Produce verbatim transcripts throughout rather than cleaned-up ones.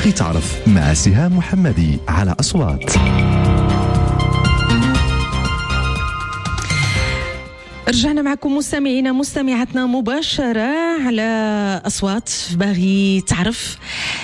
باغي تعرف مع سهام محمدي على أصوات. رجعنا معكم مستمعينا مستمعاتنا مباشرة على أصوات باغي تعرف،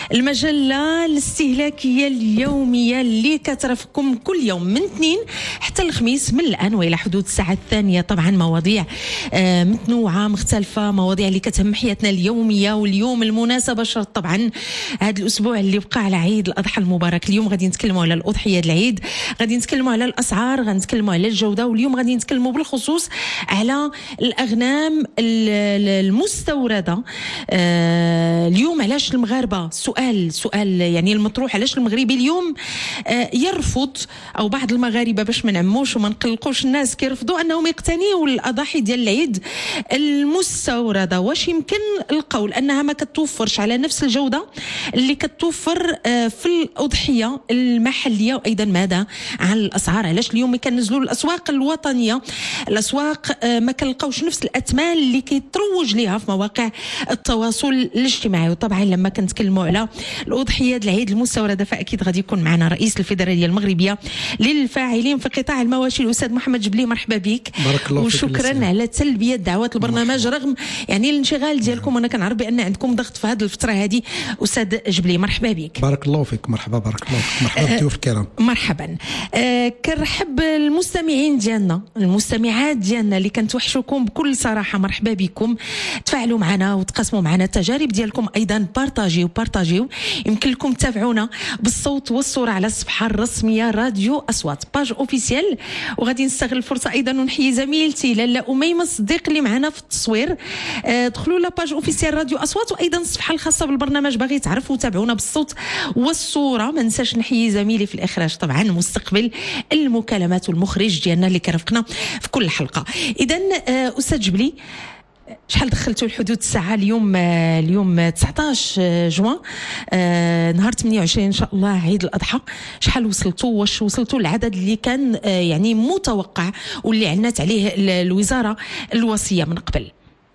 المجلة الاستهلاكية اليومية اللي كترافقكم كل يوم من اثنين حتى الخميس من الآن وإلى حدود الساعة الثانية. طبعا مواضيع آه متنوعة مختلفة، مواضيع اللي كتهم حياتنا اليومية. واليوم المناسبة شرط طبعا هذا الأسبوع اللي بقى على عيد الأضحى المبارك. اليوم غادي نتكلموا على الأضحية العيد، غادي نتكلموا على الأسعار، غادي نتكلموا على الجودة، واليوم غادي نتكلموا بالخصوص على الأغنام المستوردة. آه اليوم علاش المغاربة، سؤال سؤال يعني المطروح، علاش المغربي اليوم آه يرفض، أو بعض المغاربة باش ما نعموش وما نقلقوش الناس كيرفضوا أنهم يقتنيوا الأضاحي ديال العيد المستوردة. واش يمكن القول أنها ما كتوفرش على نفس الجودة اللي كتوفر آه في الأضحية المحلية؟ وأيضا ماذا عن الأسعار؟ علاش اليوم كنزلوا الأسواق الوطنية، الأسواق ما كنلقاوش نفس الأثمان اللي كيتروج ليها في مواقع التواصل الاجتماعي؟ وطبعا لما كنتكلموا على الأضحية العيد المستوردة فأكيد غادي يكون معنا رئيس الفيدرالية المغربية للفاعلين في قطاع المواشي الأستاذ محمد جبلي. مرحبا بك، بارك الله فيك، وشكرا على تلبية دعوات البرنامج رغم يعني الانشغال ديالكم. أنا كنعرف بأن عندكم ضغط في هذه الفترة هذه. أستاذ جبلي مرحبا بك. بارك الله فيك. مرحبا. بارك الله فيك. مرحبا بالضيوف الكرام. مرحبا. أه كنرحب المستمعين ديالنا المستمعات ديالنا اللي كنتوحشوكم بكل صراحه. مرحبا بكم، تفاعلوا معنا وتقاسموا معنا التجارب ديالكم، ايضا بارطاجيو بارطاجيو يمكن لكم تتابعونا بالصوت والصوره على الصفحه الرسميه راديو اصوات باج اوفيسيال. وغادي نستغل الفرصه ايضا ونحيي زميلتي لاله اميمه الصديق اللي معنا في التصوير. أه دخلوا لا باج اوفيسيال راديو اصوات، وايضا الصفحه الخاصه بالبرنامج باغي تعرفوا وتابعونا بالصوت والصوره. ما ننساش نحيي زميلي في الاخراج طبعا مستقبل المكالمات والمخرج ديالنا اللي كرفقنا في كل حلقه. اذا أستاذ جبلي، شحال دخلتوا الحدود الساعة اليوم؟ اليوم تسعطاش جوان، نهار ثمانية وعشرين إن شاء الله عيد الأضحى. شحال وصلتوا؟ واش وصلتوا العدد اللي كان يعني متوقع واللي علنت عليه الوزارة الوصية من قبل؟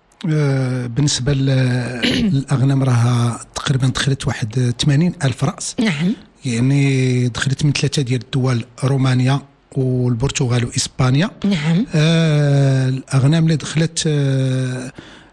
بالنسبة للأغنام راها تقريبا دخلت واحد ثمانين ألف رأس. نعم، يعني دخلت من ثلاثة ديال الدول، رومانيا والبرتغال وإسبانيا. نعم. آه الأغنام اللي دخلت آه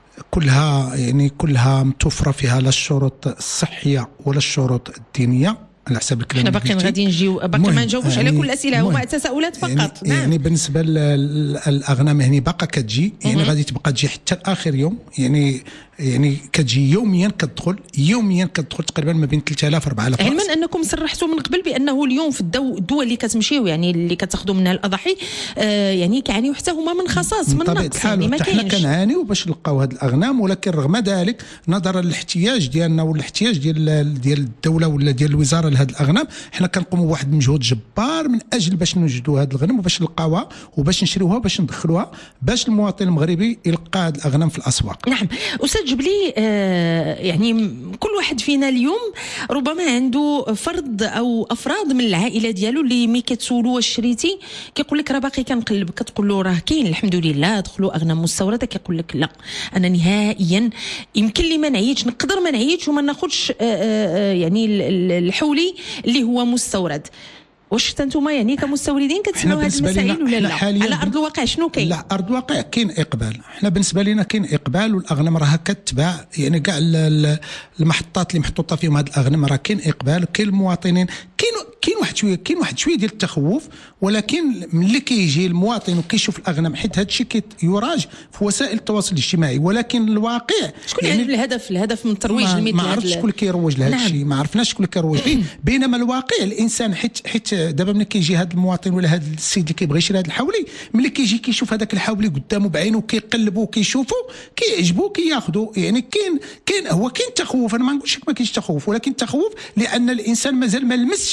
كلها يعني كلها متوفرة فيها لا الشروط الصحية ولا الشروط الدينية على حسب الكلام. احنا باقي غادي نجيو باقي ما نجاوبوش يعني على كل الأسئلة، هما تساؤلات فقط. يعني, نعم. يعني بالنسبة للأغنام يعني باقا كتجي، يعني غادي تبقى تجي حتى آخر يوم. يعني يعني كتجي يوميا، كتدخل يوميا كتدخل تقريبا ما بين ثلاثة آلاف أربعة آلاف. علما انكم صرحتوا من قبل بانه اليوم في الدو الدول اللي كتمشيو يعني اللي كتاخذوا منها الاضاحي آه يعني كيعانيو حتى هما من خصاص من نقص، يعني ما كاينش. حنا كنعانيو باش نلقاو هاد الاغنام، ولكن رغم ذلك نظرا للاحتياج ديالنا والاحتياج ديال ديال الدوله ولا ديال الوزاره لهاد الاغنام، حنا كنقوموا بواحد المجهود جبار من اجل باش نوجدوا هاد الغنم وباش نلقاوها وباش نشريوها وباش ندخلوها باش المواطن المغربي يلقى هاد الاغنام في الاسواق. نعم استاذ جبلي، آه يعني كل واحد فينا اليوم ربما عنده فرد او افراد من العائله ديالو اللي ملي كتسولوا واش شريتي كيقول لك راه باقي كنقلب، كتقول له راه كاين الحمد لله دخلوا اغنام مستورده، كيقول لك لا انا نهائيا يمكن لي ما نعيتش، نقدر ما نعيتش وما ناخذش يعني الحولي اللي هو مستورد. واش حتى نتوما يعني كمستوردين كتسمعوا هذه المسائل ولا لا؟ على ارض الواقع شنو كاين؟ لا ارض الواقع كاين اقبال. حنا بالنسبه لنا كاين اقبال، والاغنام راها كتباع، يعني كاع المحطات اللي محطوطه فيهم هاد الاغنام راه كاين اقبال. كاين المواطنين كاين كاين واحد شويه كاين واحد شويه ديال التخوف، ولكن ملي كيجي المواطن وكيشوف الاغنام، حيت هذا الشيء كيراج في وسائل التواصل الاجتماعي، ولكن الواقع شكون يعني الهدف الهدف من الترويج لمثل ما عرفتش شكون اللي كيروج لهذا الشيء. نعم. ما عرفناش شكون اللي كيروج ليه. بينما الواقع الانسان حيت حيت دابا ملي كيجي هذا المواطن ولا هذا السيد اللي كيبغي يشري هذا الحولي، ملي كيجي كيشوف هذاك الحولي قدامه بعينه كيقلبو وكيشوفو كيعجبو كياخذو. يعني كاين كاين هو كاين تخوف، انا ما نقولش ما كاينش تخوف، ولكن تخوف لان الانسان مازال ما لمسش هذيك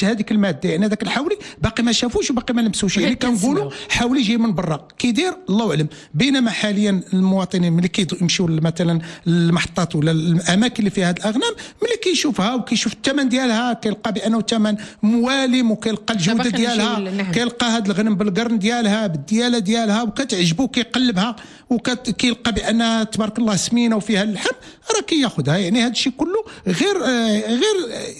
الماده، يعني هذاك الحولي باقي ما شافوش وباقي ما لمسوش، يعني كنقولوا حولي جاي من برا كيدير الله اعلم. بينما حاليا المواطنين ملي كيمشيو مثلا المحطات ولا الاماكن اللي فيها هذه الاغنام، ملي كيشوفها وكيشوف الثمن ديالها كيلقى بانه ثمن موالم، وكيلقى الجوده ديالها، نعم. كيلقى هذا الغنم بالقرن ديالها بالدياله ديالها وكتعجبو كيقلبها وكيلقى بانها تبارك الله سمينه وفيها اللحم، راه كياخذها. يعني هذا الشيء كله غير غير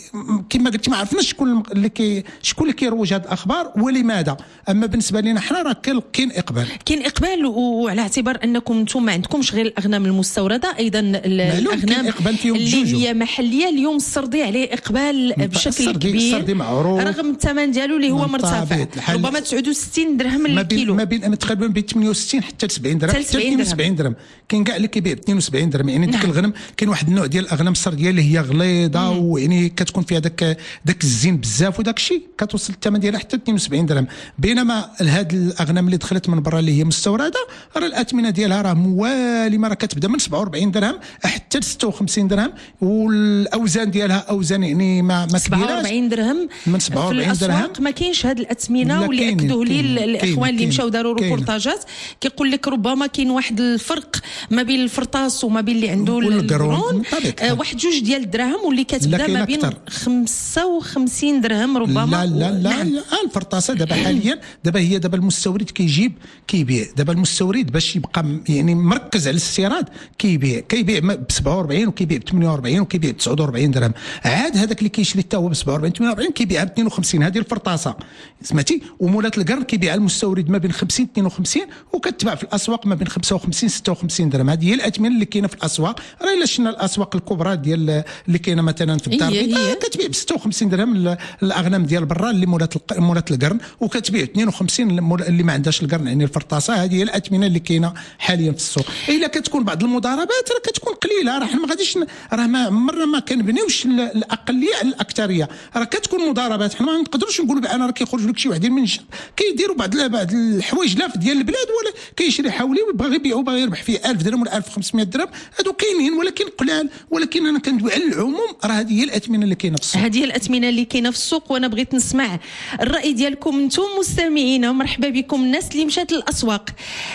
كما قلت ما عرفناش شكون اللي كي شكون اللي كيروج هذه الاخبار ولماذا. اما بالنسبه لنا حنا راه كاين اقبال كاين اقبال، وعلى اعتبار انكم انتم ما عندكمش غير الاغنام المستورده، ايضا الاغنام اللي هي محليه اليوم السردي عليه اقبال بشكل كبير رغم الثمن ديالو اللي هو مرتفع، ربما تسعة وستين درهم للكيلو، ما بين تقريبا بين ثمانية وستين حتى سبعين درهم، حتى اثنين وسبعين درهم. كاين كاع اللي كيبيع ب اثنين وسبعين درهم. يعني ديك نعم. الغنم كاين واحد النوع ديال الاغنام السرديه اللي هي غليظه ويعني كتكون فيها داك داك الزين بزاف وداك الشيء كتوصل الثمن ديالها حتى اثنين وسبعين درهم. بينما هاد الاغنام اللي دخلت من برا اللي هي مستورده راه الاثمنه ديالها راه موالمه، راه كتبدا من سبعة وأربعين درهم حتى ل ستة وخمسين درهم، والاوزان ديالها اوزان يعني ما ما سبعة وأربعين درهم من سبعة وأربعين درهم. ما كاينش هاد الاثمنه، واللي اكدوه لي الاخوان اللي مشاو داروا روبورتاجات كيقول لك ربما كاين واحد الفرق ما بين الفرطاس وما بين اللي عنده القرون، آه واحد جوج ديال الدراهم، واللي كتبدا ما بين خمسة وخمسين درهم ربما. لا لا لا, نعم. لا الفرطاسه دابا حاليا دابا هي دابا المستورد كيجيب كيبيع، دابا المستورد باش يبقى يعني مركز على الاستيراد كيبيع كيبيع ب سبعة وأربعين وكيبيع ب ثمانية وأربعين وكيبيع ب تسعة وأربعين درهم. عاد هذاك اللي كيشري حتى هو ب سبعة وأربعين ثمانية وأربعين كيبيعها ب اثنين وخمسين. هذه الفرطاسه سمعتي. ومولات القرن كيبيع المستورد ما بين خمسين اثنين وخمسين وكتباع في الاسواق ما بين خمسة وخمسين ستة وخمسين درهم. هذه هي الاثمنه اللي كاينه في الاسواق. راه الا شفنا الاسواق الكبرى ديال اللي كاينه مثلا في الدار البيضاء كتبيع ب ستة وخمسين درهم الاغنام ديال برا اللي مولات مولات القرن، وكتبيع اثنين وخمسين اللي ما عندهاش القرن يعني الفرطاسه. هذه هي الاثمنه اللي كاينه حاليا في السوق. الا كتكون بعض المضاربات راه كتكون قليله، راه حنا ما غاديش راه ما مره ما كنبنيوش الاقليه على الاكثريه، راه كتكون مضاربات. حنا ما نقدروش نقولوا بان راه كيخرج لك شي واحد من كيديروا بعض بعض الحوايج لاف ديال البلاد ولا كيشري حولي وباغي يبيعوا باغي يربح فيه ألف درهم ولا ألف وخمسمائة درهم. هادو كاينين ولكن قلال. ولكن انا كندوي على العموم راه هذه هي الاثمنه اللي كاينه في السوق. هذه هي الاثمنه اللي كاينه في السوق. وانا بغيت نسمع الراي ديالكم انتم مستمعينا. مرحبا بكم الناس اللي مشات للاسواق،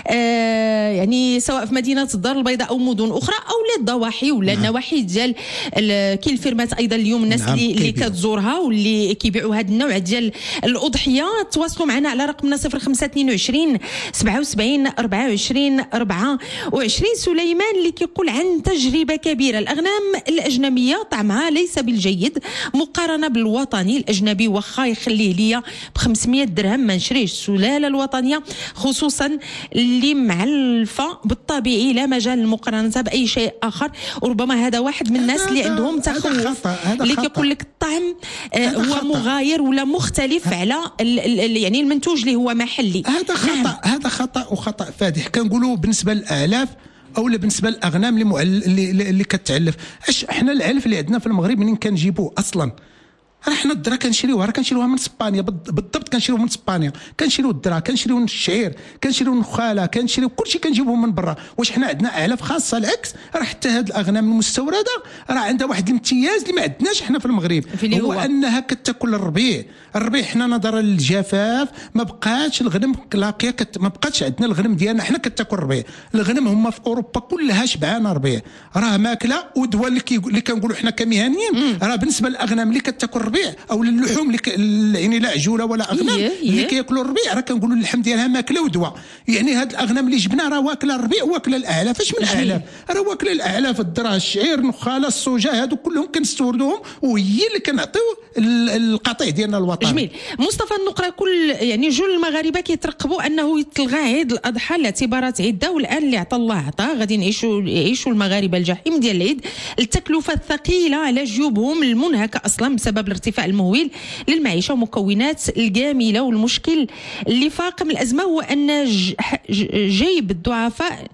آه يعني سواء في مدينه الدار البيضاء او مدن اخرى او لا الضواحي ولا نعم. النواحي ديال كاين الفيرمات ايضا اليوم الناس نعم. اللي, اللي كتزورها واللي كيبيعوا هذا النوع ديال الاضحيه. تواصلوا معنا على رقمنا صفر خمسة اثنين وعشرين سبعة وسبعين أربعة وعشرين أربعة وعشرين. سليمان اللي كيقول عن تجربه كبيره، الاغنام الاجنبيه طعمها ليس بالجيد مقارنه بالوطني. الاجنبي واخا يخليه ليا ب خمسمائة درهم ما نشريش. السلاله الوطنيه خصوصا اللي معلفه بالطبيعي لا مجال للمقارنه باي شيء اخر. وربما هذا واحد من الناس اللي عندهم تخوف اللي كيقول لك الطعم آه هو خطأ. مغاير ولا مختلف على ال ال يعني المنتوج اللي هو محلي. هذا خطا نعم. هذا خطا وخطا فادح. كنقولوا بالنسبه للاعلاف او بالنسبه للاغنام اللي معل... اللي, اللي كتعلف. اش احنا العلف اللي عندنا في المغرب منين كنجيبوه اصلا؟ راه حنا الذره كنشريوها راه كنشريوها من اسبانيا بالضبط. كنشريوها من اسبانيا، كنشريو الذره، كنشريو الشعير، كنشريو النخاله، كنشريو كلشي كنجيبوه من برا. واش حنا عندنا اعلاف خاصه؟ العكس. راه حتى هاد الاغنام المستورده راه عندها واحد الامتياز اللي ما عندناش حنا في المغرب، هو, هو انها كتاكل الربيع. الربيع حنا نظرا للجفاف ما بقاتش الغنم لاقيه كت... ما بقاتش عندنا الغنم ديالنا حنا كتاكل الربيع. الغنم هما في اوروبا كلها شبعانه ربيع، راه ماكله. ودول اللي, كي... اللي كنقولوا حنا كمهنيين راه بالنسبه للاغنام اللي كتاكل الربيع او اللحوم اللي ك... يعني لا عجوله ولا اغنام إيه اللي إيه. كياكلوا الربيع راه كنقولوا اللحم ديالها ماكله ودواء. يعني هاد الاغنام اللي جبنا راه واكله الربيع واكله الاعلاف. اش من اعلاف؟ راه واكله الاعلاف، الذره، الشعير، النخاله، السوجه، هادو كلهم كنستوردوهم وهي اللي كنعطيو القطيع ديالنا الوطني. جميل. مصطفى النقره كل يعني جل المغاربه كيترقبوا انه يتلغى عيد الاضحى لاعتبارات عده، والان اللي عطى الله عطاه غادي نعيشوا يعيشوا المغاربه الجحيم ديال العيد. التكلفه الثقيله على جيوبهم المنهكه اصلا بسبب الارتفاع المهول للمعيشه ومكونات الجميله. والمشكل اللي فاقم الازمه هو ان جيب الضعفاء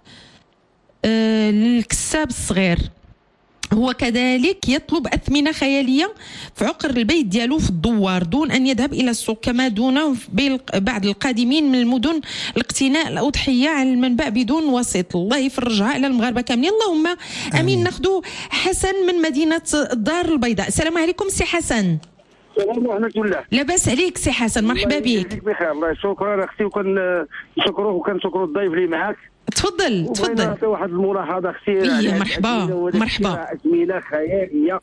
آه للكساب الصغير هو كذلك يطلب أثمنة خيالية في عقر البيت ديالو في الدوار دون أن يذهب إلى السوق، كما دون بعض القادمين من المدن لاقتناء الأضحية على المنبع بدون وسيط. الله يفرجها على المغاربة كاملين اللهم أمين. ناخذ حسن من مدينة الدار البيضاء. السلام عليكم سي حسن. السلام ورحمة الله. لاباس عليك سي حسن؟ مرحبا بك. بخير الله شكرا اختي، وكان شكروك وكنشكروا الضيف اللي معاك. تفضل تفضل. واحد الملاحظة اختي. إيه مرحبا مرحبا. أزمنة خيالية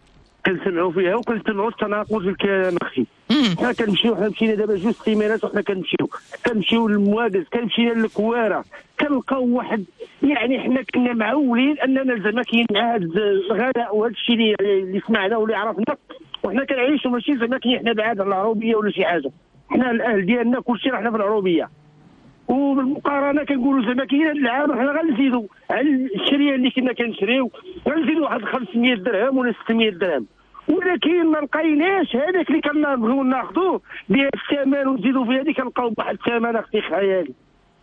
كنسمعوا فيها وكنسمعوا التناقض في الكلام اختي. حنا كنمشيو حنا مشينا دابا جوج سيمانات وحنا كنمشيو كنمشيو للمواقز، كنمشيو للكواره، كنلقاو واحد يعني حنا كنا معولين اننا زعما كاين مع هذا الغلاء وهذا الشيء اللي اللي سمعنا واللي عرفنا، وحنا كنعيشوا ماشي زعما كاين حنا بعاد على العروبيه ولا شي حاجه. حنا الاهل ديالنا كلشي راه حنا في العروبيه، وبالمقارنه كنقولوا زعما كاين هذا العام حنا غنزيدوا على الشريه اللي كنا كنشريو غنزيدوا واحد خمسمية درهم ولا ستمية درهم، ولكن ما لقيناش هذاك اللي كنبغيو ناخذوه ديال الثمن ونزيدوا فيه هذيك كنلقاو بواحد الثمن اختي خيالي.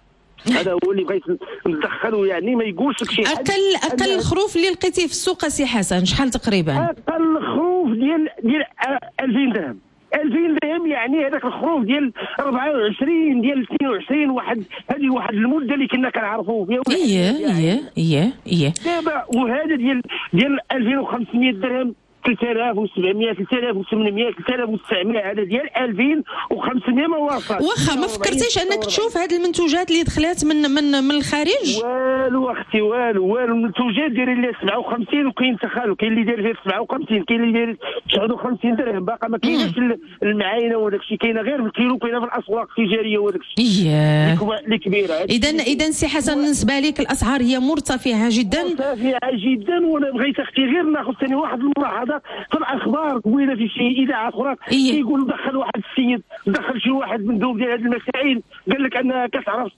هذا هو اللي بغيت ندخله، يعني ما يقولش لك شي حاجه. اقل اقل الخروف اللي لقيتيه في السوق سي حسن شحال تقريبا؟ اقل خروف ديال ديال ألفين درهم. ألفين درهم يعني هذاك الخروف ديال أربعة وعشرين ديال اثنين وعشرين، واحد هذه واحد المده اللي كنا كنعرفوا فيها. اييه اييه اييه اييه دابا وهذا ديال ديال ألفين وخمسمية درهم، ثلاثة آلاف وسبعمية ثلاثة آلاف وثمانمية ثلاثة آلاف وتسعمية، هذا ديال ألفين وخمسمية ما واصل. واخا ما فكرتيش انك تشوف هذه المنتوجات اللي دخلات من من من الخارج؟ والو اختي والو والو. المنتوجات دايرين لها سبعة وخمسين وكاين تخالف، كاين اللي داير فيه سبعة وخمسين، كاين اللي داير تسعة وخمسين درهم، باقا ما كاينش المعاينه وداك الشيء، كاينه غير بالكيلو، كاينه في الاسواق التجاريه وداك الشيء. اييه اللي كبيره. اذا اذا سي حسن بالنسبه لك الاسعار هي مرتفعه جدا؟ مرتفعه جدا. وانا بغيت اختي غير ناخذ ثاني واحد الملاحظه في الاخبار قبيله في شي اذاعه اخرى كيقول دخل واحد السيد، دخل شي واحد مندوب ديال هذه المسائل، قال لك انها كتعرف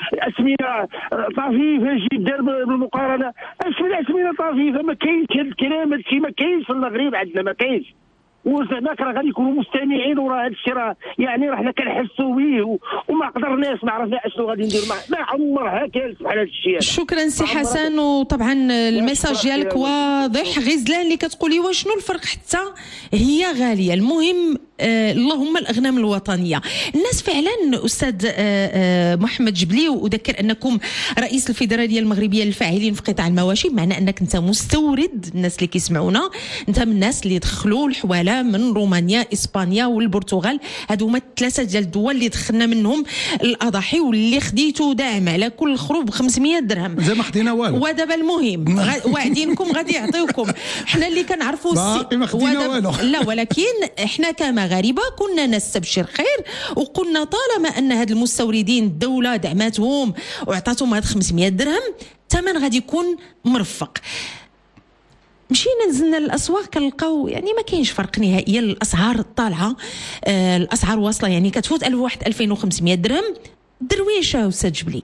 اسمنه طفيفه جدا بالمقارنه. اش من اسمنه طفيفه؟ ما كاينش هذا الكلام، هذا الشيء ما كاينش في المغرب عندنا، ما كاينش. وزعما راه غادي يكونوا مستمعين، وراه هذا الشيء راه يعني راه حنا كنحسوا به وما قدرناش ما عرفنا اشنو غادي ندير. ما عمرها كانت بحال هذا الشيء. شكرا سي حسن، وطبعا الميساج ديالك واضح. غزلان اللي كتقولي واش شنو الفرق حتى هي غاليه، المهم آه اللهم الاغنام الوطنيه. الناس فعلا استاذ آه آه محمد جبلي، واذكر انكم رئيس الفيدراليه المغربيه للفاعلين في قطاع المواشي، بمعنى انك انت مستورد. الناس اللي كيسمعونا انت من الناس اللي دخلوا الحواله من رومانيا اسبانيا والبرتغال، هادو هما الثلاثه ديال الدول اللي دخلنا منهم الاضاحي، واللي خديتو دعم على كل خروف ب خمسمية درهم زي ما خدينا والو. ودابا المهم واعدينكم غادي يعطيوكم. حنا اللي كنعرفوا باقي ما خدينا والو. لا ولكن احنا كمغاربه كنا نستبشر خير، وقلنا طالما ان هاد المستوردين الدوله دعماتهم وعطاتهم هاد خمسمية درهم الثمن غادي يكون مرفق. مشينا نزلنا للاسواق كنلقاو يعني ما كاينش فرق نهائيا. الاسعار طالعه، آه الاسعار واصله، يعني كتفوت ألف واحد ألفين وخمسمية درهم. درويشه استاذ جبلي،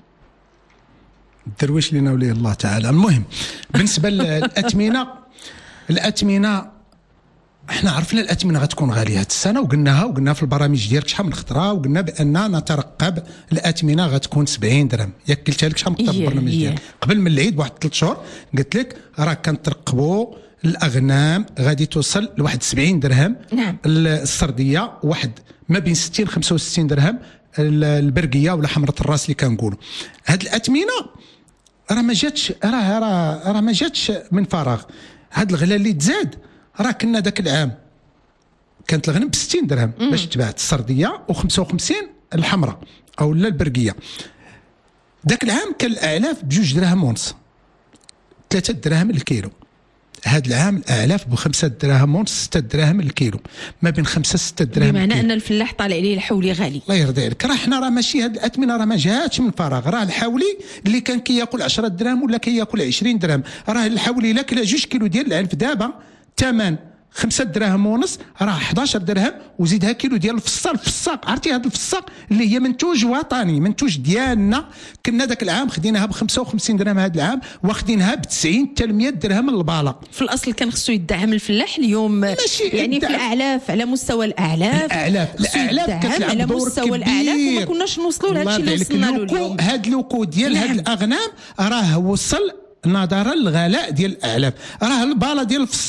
الدرويش لنا ولي الله تعالى. المهم بالنسبه للاثمنه، الاثمنه احنا عرفنا الاثمنه غتكون غاليه هذه السنه، وقلناها وقلنا في البرامج ديالك شحال من خطره، وقلنا بان نترقب الاثمنه غتكون سبعين درهم. ياك قلتها لك شحال من خطره في البرنامج ديالك قبل من العيد بواحد ثلاث شهور، قلت لك راه كنترقبوا الاغنام غادي توصل لواحد سبعين درهم. نعم. السرديه واحد ما بين ستين خمسة وستين درهم، البرقيه ولا حمره الراس اللي كنقولوا. هاد الاثمنه راه ما جاتش، راه راه راه ما جاتش من فراغ. هاد الغلا اللي تزاد راه كنا ذاك العام كانت الغنم ب ستين درهم باش تباعت السرديه وخمسة وخمسين الحمراء او لا البرقيه. ذاك العام كان الاعلاف بجوج دراهم ونص، ثلاثة دراهم الكيلو. هذا العام الاعلاف بخمسة دراهم ونص، ستة دراهم الكيلو، ما بين خمسة ستة دراهم. بمعنى ان الفلاح طالع عليه الحولي غالي. الله يرضي عليك. راه حنا راه ماشي هاد الاثمنه راه ما جاتش من فراغ. راه الحولي اللي كان كياكل عشرة دراهم ولا كياكل عشرين درهم، راه الحولي الا كلا جوج كيلو ديال العنف دابا ثمن خمسة دراهم ونص، راه أحد عشر درهم، وزيدها كيلو ديال الفصه. الفصاق عرفتي هذا الفصاق اللي هي منتوج وطني، منتوج ديالنا. كنا ذاك العام خديناها ب خمسة وخمسين درهم، هذا العام واخدينها ب تسعين حتى مية درهم الباله. في الاصل كان خصو يدعم الفلاح اليوم، يعني في الاعلاف على مستوى الاعلاف الاعلاف الاعلاف كتلعب على دور مستوى الاعلاف، وما كناش نوصلوا لهذا الشيء اللي وصلنا له اليوم. هذا اللوكو ديال هذه الاغنام راه وصل نظرا للغلاء ديال الاعلاف. راه الباله ديال الفصاق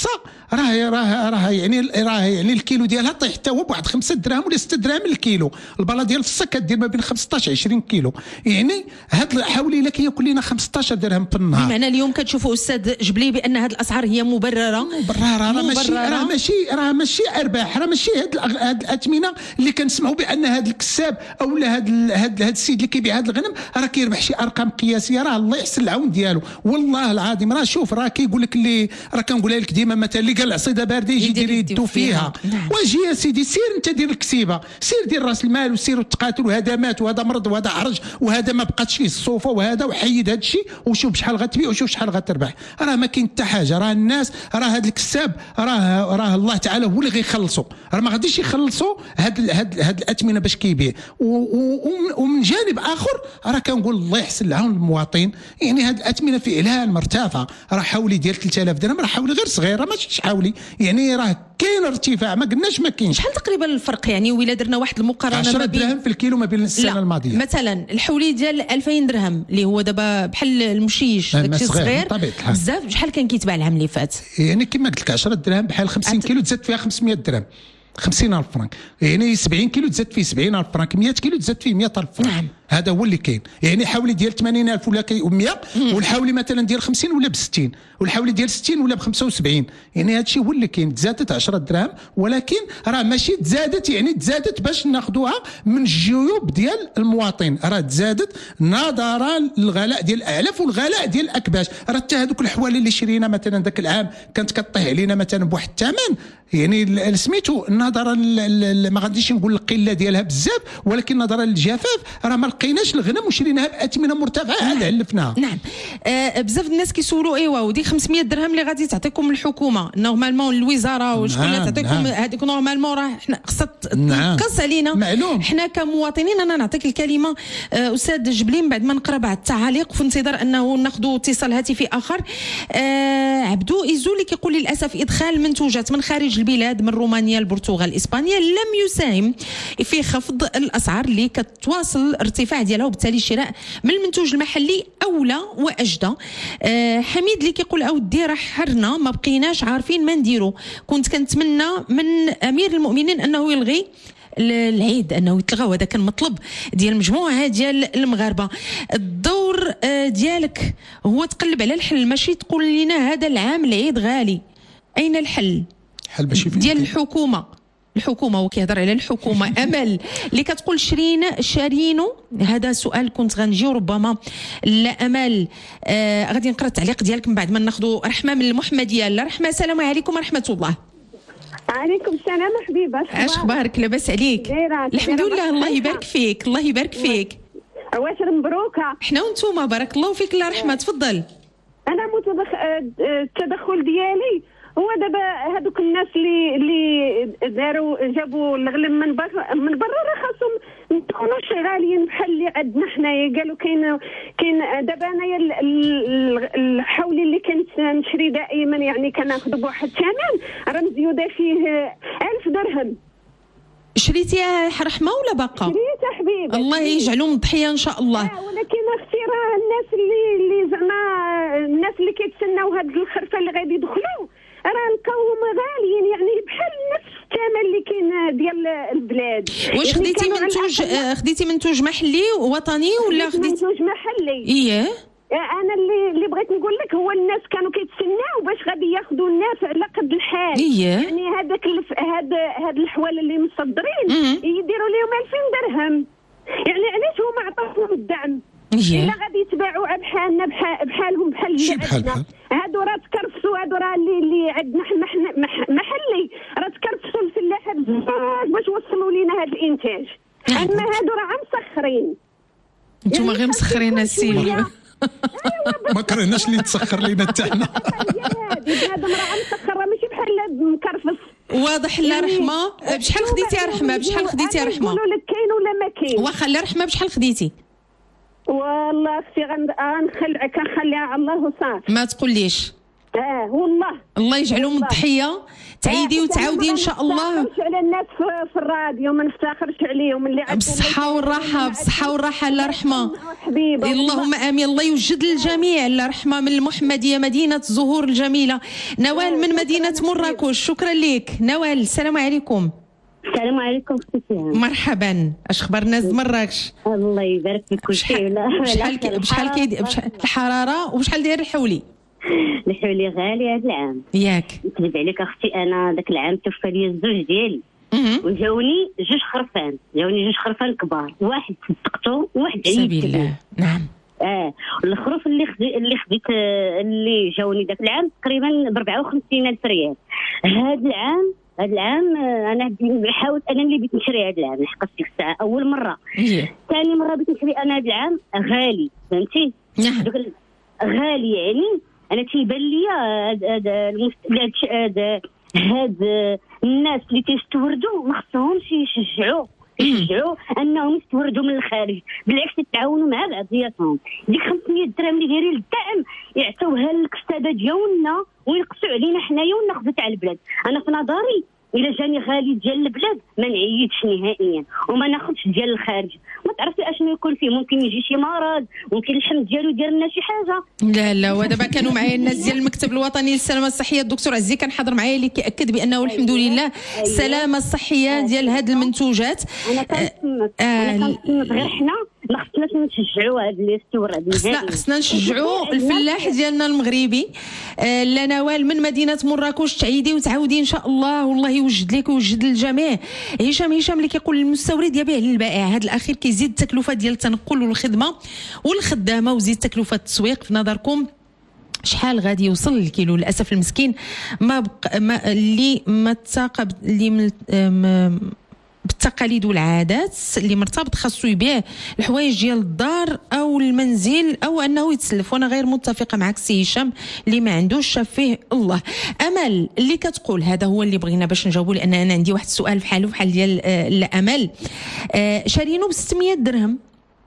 راه راه راه يعني راه يعني الكيلو ديالها طيح حتى هو بواحد خمسة دراهم ولا ستة دراهم الكيلو. البلا ديال الفصه كدير ما بين خمسطاش عشرين كيلو. يعني هاد حاولي لك ياكل لنا خمسطاش درهم في النهار. بمعنى اليوم كتشوفوا استاذ جبلي بان هاد الاسعار هي مبرره مبرره راه ماشي راه ماشي راه ماشي ارباح، راه ماشي هاد هاد الاثمنه اللي كنسمعوا بان هاد الكساب او هاد هاد هاد السيد اللي كيبيع هاد الغنم راه كيربح شي ارقام قياسيه. راه الله يحسن العون ديالو والله العظيم. راه شوف راه كيقول لك اللي راه كنقولها لك ديما مثلا اللي قال العصيده بارده يجي يدير يدو فيها. واجي يا سيدي سير انت دير الكسيبه، سير دير راس المال وسير التقاتل وهذا مات وهذا مرض وهذا عرج وهذا ما بقاتش فيه الصوفه وهذا وحيد هذا الشيء وشوف شحال غتبيع وشوف شحال غتربح. راه ما كاين حتى حاجه. راه الناس راه هذا الكساب راه راه الله تعالى هو اللي غيخلصوا. راه ما غاديش يخلصوا هاد هاد هاد الاثمنه باش كيبيع. ومن جانب اخر راه كنقول الله يحسن العون للمواطن. يعني هاد الاثمنه فعلا مرتفعه. راه حولي ديال ثلاثة آلاف درهم راه حولي غير صغير راه ماشي حولي. يعني راه كاين ارتفاع ما قلناش ما كاينش. شحال تقريبا الفرق يعني ولا درنا واحد المقارنه عشرة درهم في الكيلو ما بين السنه الماضيه؟ مثلا الحولي ديال ألفين درهم اللي هو دابا بحال المشيش داكشي صغير بزاف، شحال كان كيتباع العام اللي فات؟ يعني كما قلت لك عشرة درهم بحال خمسين كيلو تزاد فيها خمسمية درهم، خمسين ألف فرنك. يعني سبعين كيلو تزاد فيه سبعين ألف فرنك، مية كيلو تزاد فيه مية ألف فرنك. نعم. هذا هو اللي كاين. يعني حولي ديال ثمانين ألف ولا مية، والحولي مثلا ديال خمسين ولا ب ستين، والحولي ديال ستين ولا ب خمسة وسبعين. يعني هذا الشيء هو اللي كاين. تزادت عشرة دراهم ولكن راه ماشي تزادت يعني تزادت باش ناخذوها من الجيوب ديال المواطن. راه تزادت نظرا للغلاء ديال الاعلاف والغلاء ديال الاكباش. راه حتى هذوك الحوالي اللي شرينا مثلا ذاك العام كانت كطيح علينا مثلا بواحد الثمن يعني سميتو نظرا ما غاديش نقول القله ديالها بزاف ولكن نظرا للجفاف راه ما لقيناش الغنم وشريناها باثمنه مرتفعه عاد علفناها. نعم. آه بزاف الناس كيسولوا ايوا ودي خمسمية درهم اللي غادي تعطيكم الحكومه نورمالمون الوزاره وشكون اللي تعطيكم هذيك نورمالمون راه حنا خصها تنقص علينا معلوم. حنا كمواطنين انا نعطيك الكلمه آه استاذ جبلي من بعد ما نقرا بعض التعاليق في انتظار انه ناخذ اتصال هاتفي اخر. آه عبدو ايزولي كيقول للاسف ادخال منتوجات من خارج البلاد من رومانيا البرتغال اسبانيا لم يساهم في خفض الاسعار اللي كتواصل الارتفاع ديالها وبالتالي الشراء من المنتوج المحلي اولى واجدى. آه حميد اللي كيقول اودي راه حرنا ما بقيناش عارفين ما نديرو. كنت كنتمنى من امير المؤمنين انه يلغي العيد انه يتلغى وهذا كان مطلب ديال مجموعه ديال المغاربه. الدور آه ديالك هو تقلب على الحل ماشي تقول لنا هذا العام العيد غالي. اين الحل؟ حل باش ديال الحكومه الحكومه وكيهضر على الحكومه. امل اللي كتقول شرينا شارينو هذا سؤال كنت غنجيو ربما لا امل. آه غادي نقرا التعليق ديالك من بعد ما ناخذوا رحمه من المحمديه. لا رحمه السلام عليكم ورحمه الله. عليكم السلام حبيبه. اش اخبارك؟ لاباس عليك؟ الحمد لله الله يبارك فيك الله يبارك فيك. عواشر مبروكه. حنا وانتوما بارك الله فيك. لا رحمه تفضل. انا متدخ... التدخل ديالي هو دابا هذوك الناس اللي اللي داروا جابوا الغلم من برا من برا راه خاصهم ما يكونوش غاليين بحال اللي عندنا حنايا. قالوا كاين كاين دابا انايا الحولي اللي كنت نشري دائما يعني كناخذ بواحد الثمن راه مزيوده فيه ألف درهم. شريتيها رحمه ولا باقا؟ شريتها حبيبي. الله يجعلهم ضحيه ان شاء الله. آه ولكن اختي راه الناس اللي اللي زعما الناس اللي كيتسناو هاد الخرفه اللي غادي يدخلوا راه لقاوهم غاليين يعني بحال نفس الثمن اللي كاين ديال البلاد. واش يعني خديتي منتوج خديتي منتوج محلي وطني ولا خديتي منتوج محلي؟ اييه انا اللي اللي بغيت نقول لك هو الناس كانوا كيتسناو باش غادي ياخذوا الناس على قد الحال. إيه؟ يعني هذاك هاد هاد الحوال اللي مصدرين يديروا لهم ألفين درهم. يعني علاش هما عطاوهم الدعم؟ إيه؟ الا غادي يتباعوا بحالنا بحالهم بحال اللي عندنا هادو راه تكرفسوا. هادو راه اللي اللي عندنا محلي راه تكرفسوا الفلاحه بزاف باش وصلوا لينا هذا الانتاج. اما هادو راه مسخرين. انتوما غير مسخرين السيل. ما كرهناش اللي تسخر لينا حتى حنا. هذا راه مسخر ماشي بحال مكرفس. واضح. لا رحمه بشحال خديتي يا رحمه؟ بشحال خديتي يا رحمه؟ نقولوا لك كاين ولا ما كاين. واخا لا رحمه بشحال خديتي؟ والله اختي غنخلعك كنخليها على الله وصافي. ما تقوليش اه والله الله يجعلهم من الضحيه، تعيدي وتعاودي ان شاء الله. ما نفتخرش على الناس في, في الراديو، ما نفتخرش عليهم اللي عندهم بالصحه والراحه، بالصحه والراحه، الله رحمه. حبيبه اللهم امين. الله يوجد للجميع الله رحمه من المحمديه مدينه الزهور الجميله. نوال من مدينه مراكش، شكرا لك نوال. السلام عليكم. السلام عليكم اختي. مرحبا، اش خبر الناس مراكش؟ الله يبارك فيك كل شيء. بشحال بشحال كيدير الحراره وبشحال داير الحولي؟ الحولي غالي هذا العام ياك. نكذب عليك اختي، انا ذاك العام توفى لي الزوج ديالي وجاوني جوج خرفان، جاوني جوج خرفان كبار، واحد صدقته وواحد عييت. سبيل الله. نعم. اه الخروف اللي خدي اللي خديت اللي جاوني ذاك العام تقريبا ب أربعة وخمسين ألف ريال. هذا العام هذا العام انا حاولت انا اللي بغيت نشري هذا العام لحقت ديك الساعه اول مره. ثاني مره بغيت نشري انا هذا العام غالي، فهمتي؟ نعم. غالي يعني انا تيبان لي هذا هذا هاد الناس اللي تيستوردوا ما خصهمش يشجعوا يشجعوا انهم يستوردوا من الخارج، بالعكس يتعاونوا مع بعضياتهم. ديك خمسمية درهم اللي دايرين للدعم يعطيوها للكستاده ديالنا وينقصوا علينا حنايا وناخذوا تاع البلاد. انا في نظري الا جاني غالي ديال البلاد ما نعيدش نهائيا وما ناخذش ديال الخارج. ما تعرفي اشنو يكون فيه، ممكن يجي شي مرض، ممكن الحمض ديالو دير لنا شي حاجه. لا لا ودابا كانوا معايا الناس ديال المكتب الوطني للسلامه الصحيه، الدكتور عزي كان حاضر معايا اللي كيأكد بانه الحمد لله السلامه الصحيه ديال هاد المنتوجات. انا كنسمك انا كنسمك غير حنا ما خصناش نشجعوا هاد اللي يستورد. خصنا خصنا نشجعوا الفلاح ديالنا المغربي. آه لا نوال من مدينه مراكش، تعيدي وتعاودي ان شاء الله والله يوجد لك ويوجد للجميع. هشام هشام اللي كيقول المستورد يبيع للبائع، هذا الاخير كيزيد التكلفه ديال التنقل والخدمه والخدامه وزيد تكلفه التسويق. في نظركم شحال غادي يوصل الكيلو؟ للاسف المسكين ما, بق... ما اللي ما تساق اللي من... م... بالتقاليد والعادات اللي مرتبط خاصو يبيع الحوايج ديال الدار او المنزل او انه يتسلف. وانا غير متفقه معك سي هشام اللي ما عندوش شاف فيه الله. امل اللي كتقول هذا هو اللي بغينا باش نجاوبوا، لان انا عندي واحد السؤال بحالو بحال ديال آه امل. آه شارينو ب ستمية درهم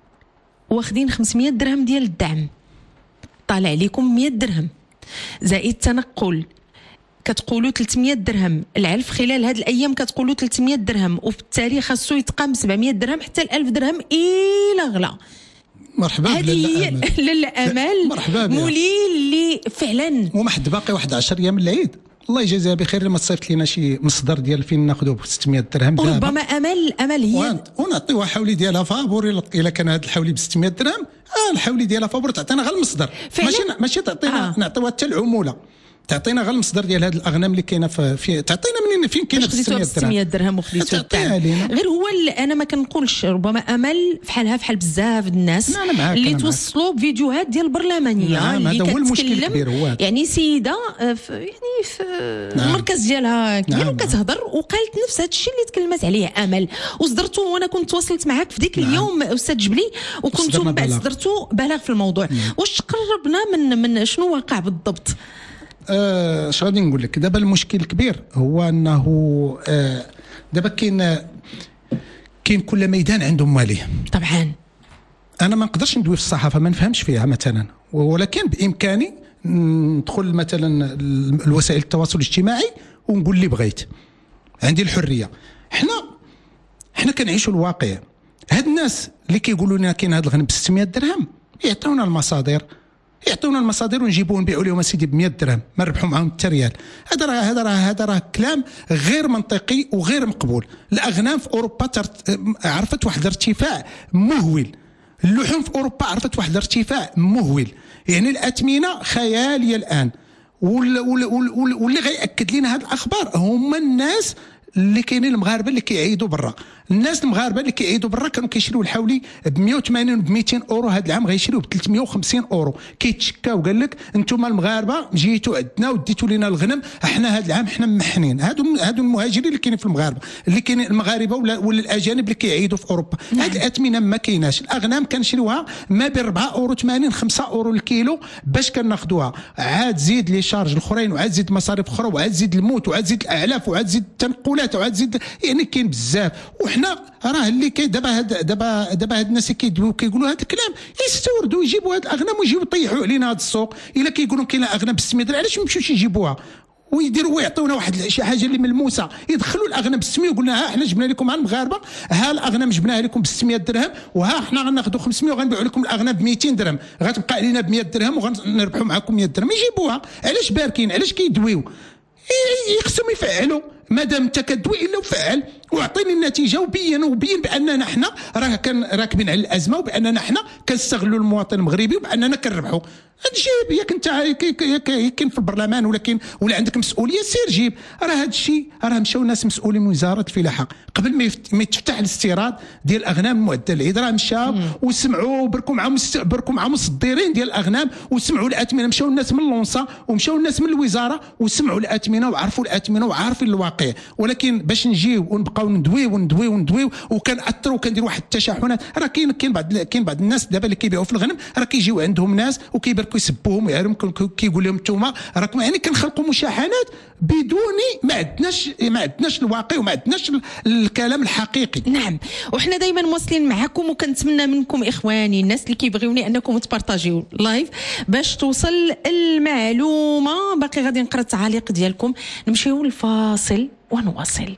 واخدين خمسمية درهم ديال الدعم، طالع لكم مية درهم زائد تنقل، كتقولوا ثلاثمية درهم. العلف خلال هذه الايام كتقولوا ثلاثمية درهم، وبالتالي خاصو يتقام سبعمية درهم حتى ألف درهم الى غلا. مرحبا هذه لاله امل مرحبا مولي اللي فعلا وما حد باقي واحد عشرة ايام من العيد. الله يجازيها بخير لما تصيفط لنا شي مصدر ديال فين ناخذوه ب ستمية درهم. ربما امل امل هي ونعطيوها حولي ديالها فابور. الا كان هذا الحولي ب ستمية درهم اه الحولي ديالها فابور تعطينا غير المصدر، ماشي ماشي تعطينا آه. نعطيوها حتى العموله، تعطينا غير المصدر ديال هذه الاغنام اللي كاينه في تعطينا منين فين كاينه ب ستمية درهم وخديتو غير هو. انا ما كنقولش ربما امل فحالها فحال بزاف الناس اللي توصلوا بفيديوهات ديال البرلمانيه نعم اللي هذا هو المشكل الكبير. هو يعني سيده في يعني في نعم. المركز ديالها كبير نعم. وكتهضر وقالت نفس هذا الشيء اللي تكلمت عليه امل وصدرتو. وانا كنت تواصلت معاك في ذيك نعم. اليوم استاذ جبلي وكنتو من بعد صدرتو بالغ في الموضوع. نعم. واش قربنا من من شنو واقع بالضبط؟ اش آه غادي نقول لك دابا؟ المشكل الكبير هو انه آه دابا كاين كاين كل ميدان عنده مواليه. طبعا انا ما نقدرش ندوي في الصحافه ما نفهمش فيها مثلا، ولكن بامكاني ندخل مثلا الوسائل التواصل الاجتماعي ونقول اللي بغيت، عندي الحريه. حنا حنا كنعيشوا الواقع. هاد الناس اللي كيقولوا لنا كاين هاد الغنم ب ستمية درهم يعطيونا المصادر، يعطونا المصادر ونجيبوهم نبيعوا لهم سيدي ب مية درهم ما نربحوا معاهم حتى ريال. هذا راه هذا راه هذا راه كلام غير منطقي وغير مقبول. الاغنام في اوروبا ترت... عرفت واحد الارتفاع مهول، اللحوم في اوروبا عرفت واحد الارتفاع مهول، يعني الاثمنه خياليه الان. واللي وال... وال... واللي غيأكد لنا هذه الاخبار هما الناس اللي كاينين المغاربه اللي كيعيدوا برا. الناس المغاربه اللي كيعيدوا برا كانوا كيشريوا الحولي ب مية وثمانين وب ميتين اورو، هذا العام غيشريوا ب ثلاثمية وخمسين اورو. كيتشكاو قال لك انتم المغاربه جيتوا عندنا وديتوا لنا الغنم، احنا هذا العام احنا محنين. هادو هادو المهاجرين اللي كاينين في المغاربه اللي كاينين المغاربه ولا, ولا الاجانب اللي كيعيدوا في اوروبا. هذه الاثمنه ما كايناش. الاغنام كنشريوها ما بين أربعة اورو ثمانين خمسة اورو الكيلو باش كناخذوها. عاد زيد لي شارج الاخرين وعاد زيد مصاريف اخرى وعاد زيد الموت وعاد زيد الاعلاف وعاد زيد التنقل المقاولات وعاد زيد يعني كاين بزاف. وحنا راه اللي كاين دابا هاد دابا دابا هاد الناس كيدويو كيقولوا هذا الكلام يستوردوا يجيبوا هاد الاغنام ويجيو يطيحوا علينا هاد السوق. الا كيقولوا كاين اغنام ب ستمية درهم علاش ما يمشيوش يجيبوها ويديروا ويعطيونا واحد شي حاجه اللي ملموسه، يدخلوا الاغنام ب ستمية ويقولنا ها حنا جبنا لكم على المغاربه، ها الاغنام جبناها لكم ب ستمية درهم وها حنا غناخذوا خمسمية وغنبيعوا لكم الاغنام ب ميتين درهم، غتبقى علينا ب مية درهم وغنربحوا معكم مية درهم. يجيبوها علاش باركين؟ علاش كيدويو؟ يخصهم يفعلوا. مادام انت كدوي الا وفعل واعطيني النتيجه وبين وبين باننا حنا راه كان راكبين على الازمه وباننا حنا كنستغلوا المواطن المغربي وباننا كنربحوا. جيب ياك انت كاين في البرلمان ولا كاين ولا عندك مسؤوليه سير جيب. راه هذا الشيء راه مشاو ناس مسؤولين من وزاره الفلاحه قبل ما ما يتفتح الاستيراد ديال الاغنام المعدل العيد، راه مشاو وسمعوا بركوا معهم بركوا معهم الصديرين ديال الاغنام وسمعوا الاثمنه. مشاو الناس من لونسا ومشاو الناس من الوزاره وسمعوا الاثمنه وعرفوا الاثمنه وعارفين الواقع. ولكن باش نجيو ونبقاو ندويو وندويو وندويو وكنأثروا وكنديروا واحد التشاحنات، راه كاين كاين بعض كاين بعض الناس دابا اللي كيبيعوا في الغنم راه كيجيو عندهم ناس وكيباركوا يسبوهم ويعرفوا كيقول لهم انتوما راكم يعني كنخلقوا مشاحنات بدون ما عندناش ما عندناش الواقع وما عندناش الكلام الحقيقي. نعم، وحنا دائما مواصلين معكم وكنتمنى منكم اخواني الناس اللي كيبغيوني انكم تبارطاجيو لايف باش توصل المعلومه. باقي غادي نقرا التعاليق ديالكم، نمشيو للفاصل ونواصل.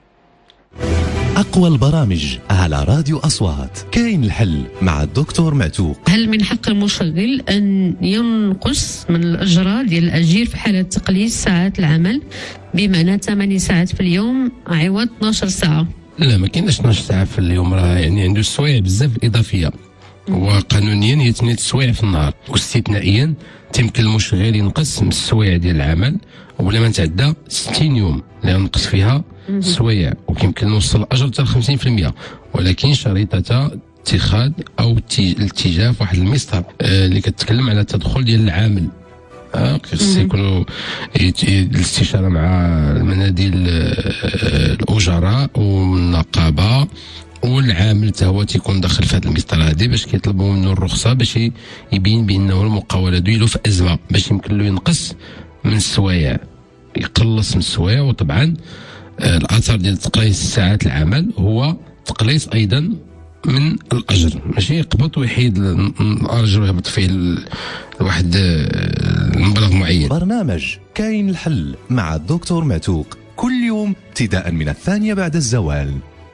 أقوى البرامج على راديو أصوات. كاين الحل مع الدكتور معتوق. هل من حق المشغل أن ينقص من الأجرة ديال الأجير في حالة تقليص ساعات العمل، بمعنى ثمانية ساعات في اليوم عوض اثناش ساعة؟ لا، ما كايناش اثناش ساعة في اليوم، راه يعني عنده السوايع بزاف إضافية، وقانونيا هي ثمانية سوايع في النهار، واستثنائيا تيمكن المشغل ينقص من السوايع ديال العمل ولا ما نتعدى ستين يوم اللي نقص فيها السوايع، وكيمكن نوصل الاجر حتى ل خمسين بالمئة، ولكن شريطه اتخاذ او الاتجاه في واحد المسطر آه اللي كتكلم على التدخل ديال العامل. آه خص يكونوا الاستشاره مع المناديل آه الاجراء والنقابه، والعامل حتى هو تيكون داخل في هذا المسطره هذه باش كيطلبوا منه الرخصه باش يبين بانه المقاوله ديالو في ازمه، باش يمكن له ينقص من السوايع، يقلص من السوايع. وطبعا آه الاثر ديال تقليص ساعات العمل هو تقليص ايضا من الاجر، ماشي يقبط ويحيد الاجر ويهبط فيه لواحد المبلغ معين. برنامج كاين الحل مع الدكتور معتوق كل يوم ابتداء من الثانية بعد الزوال.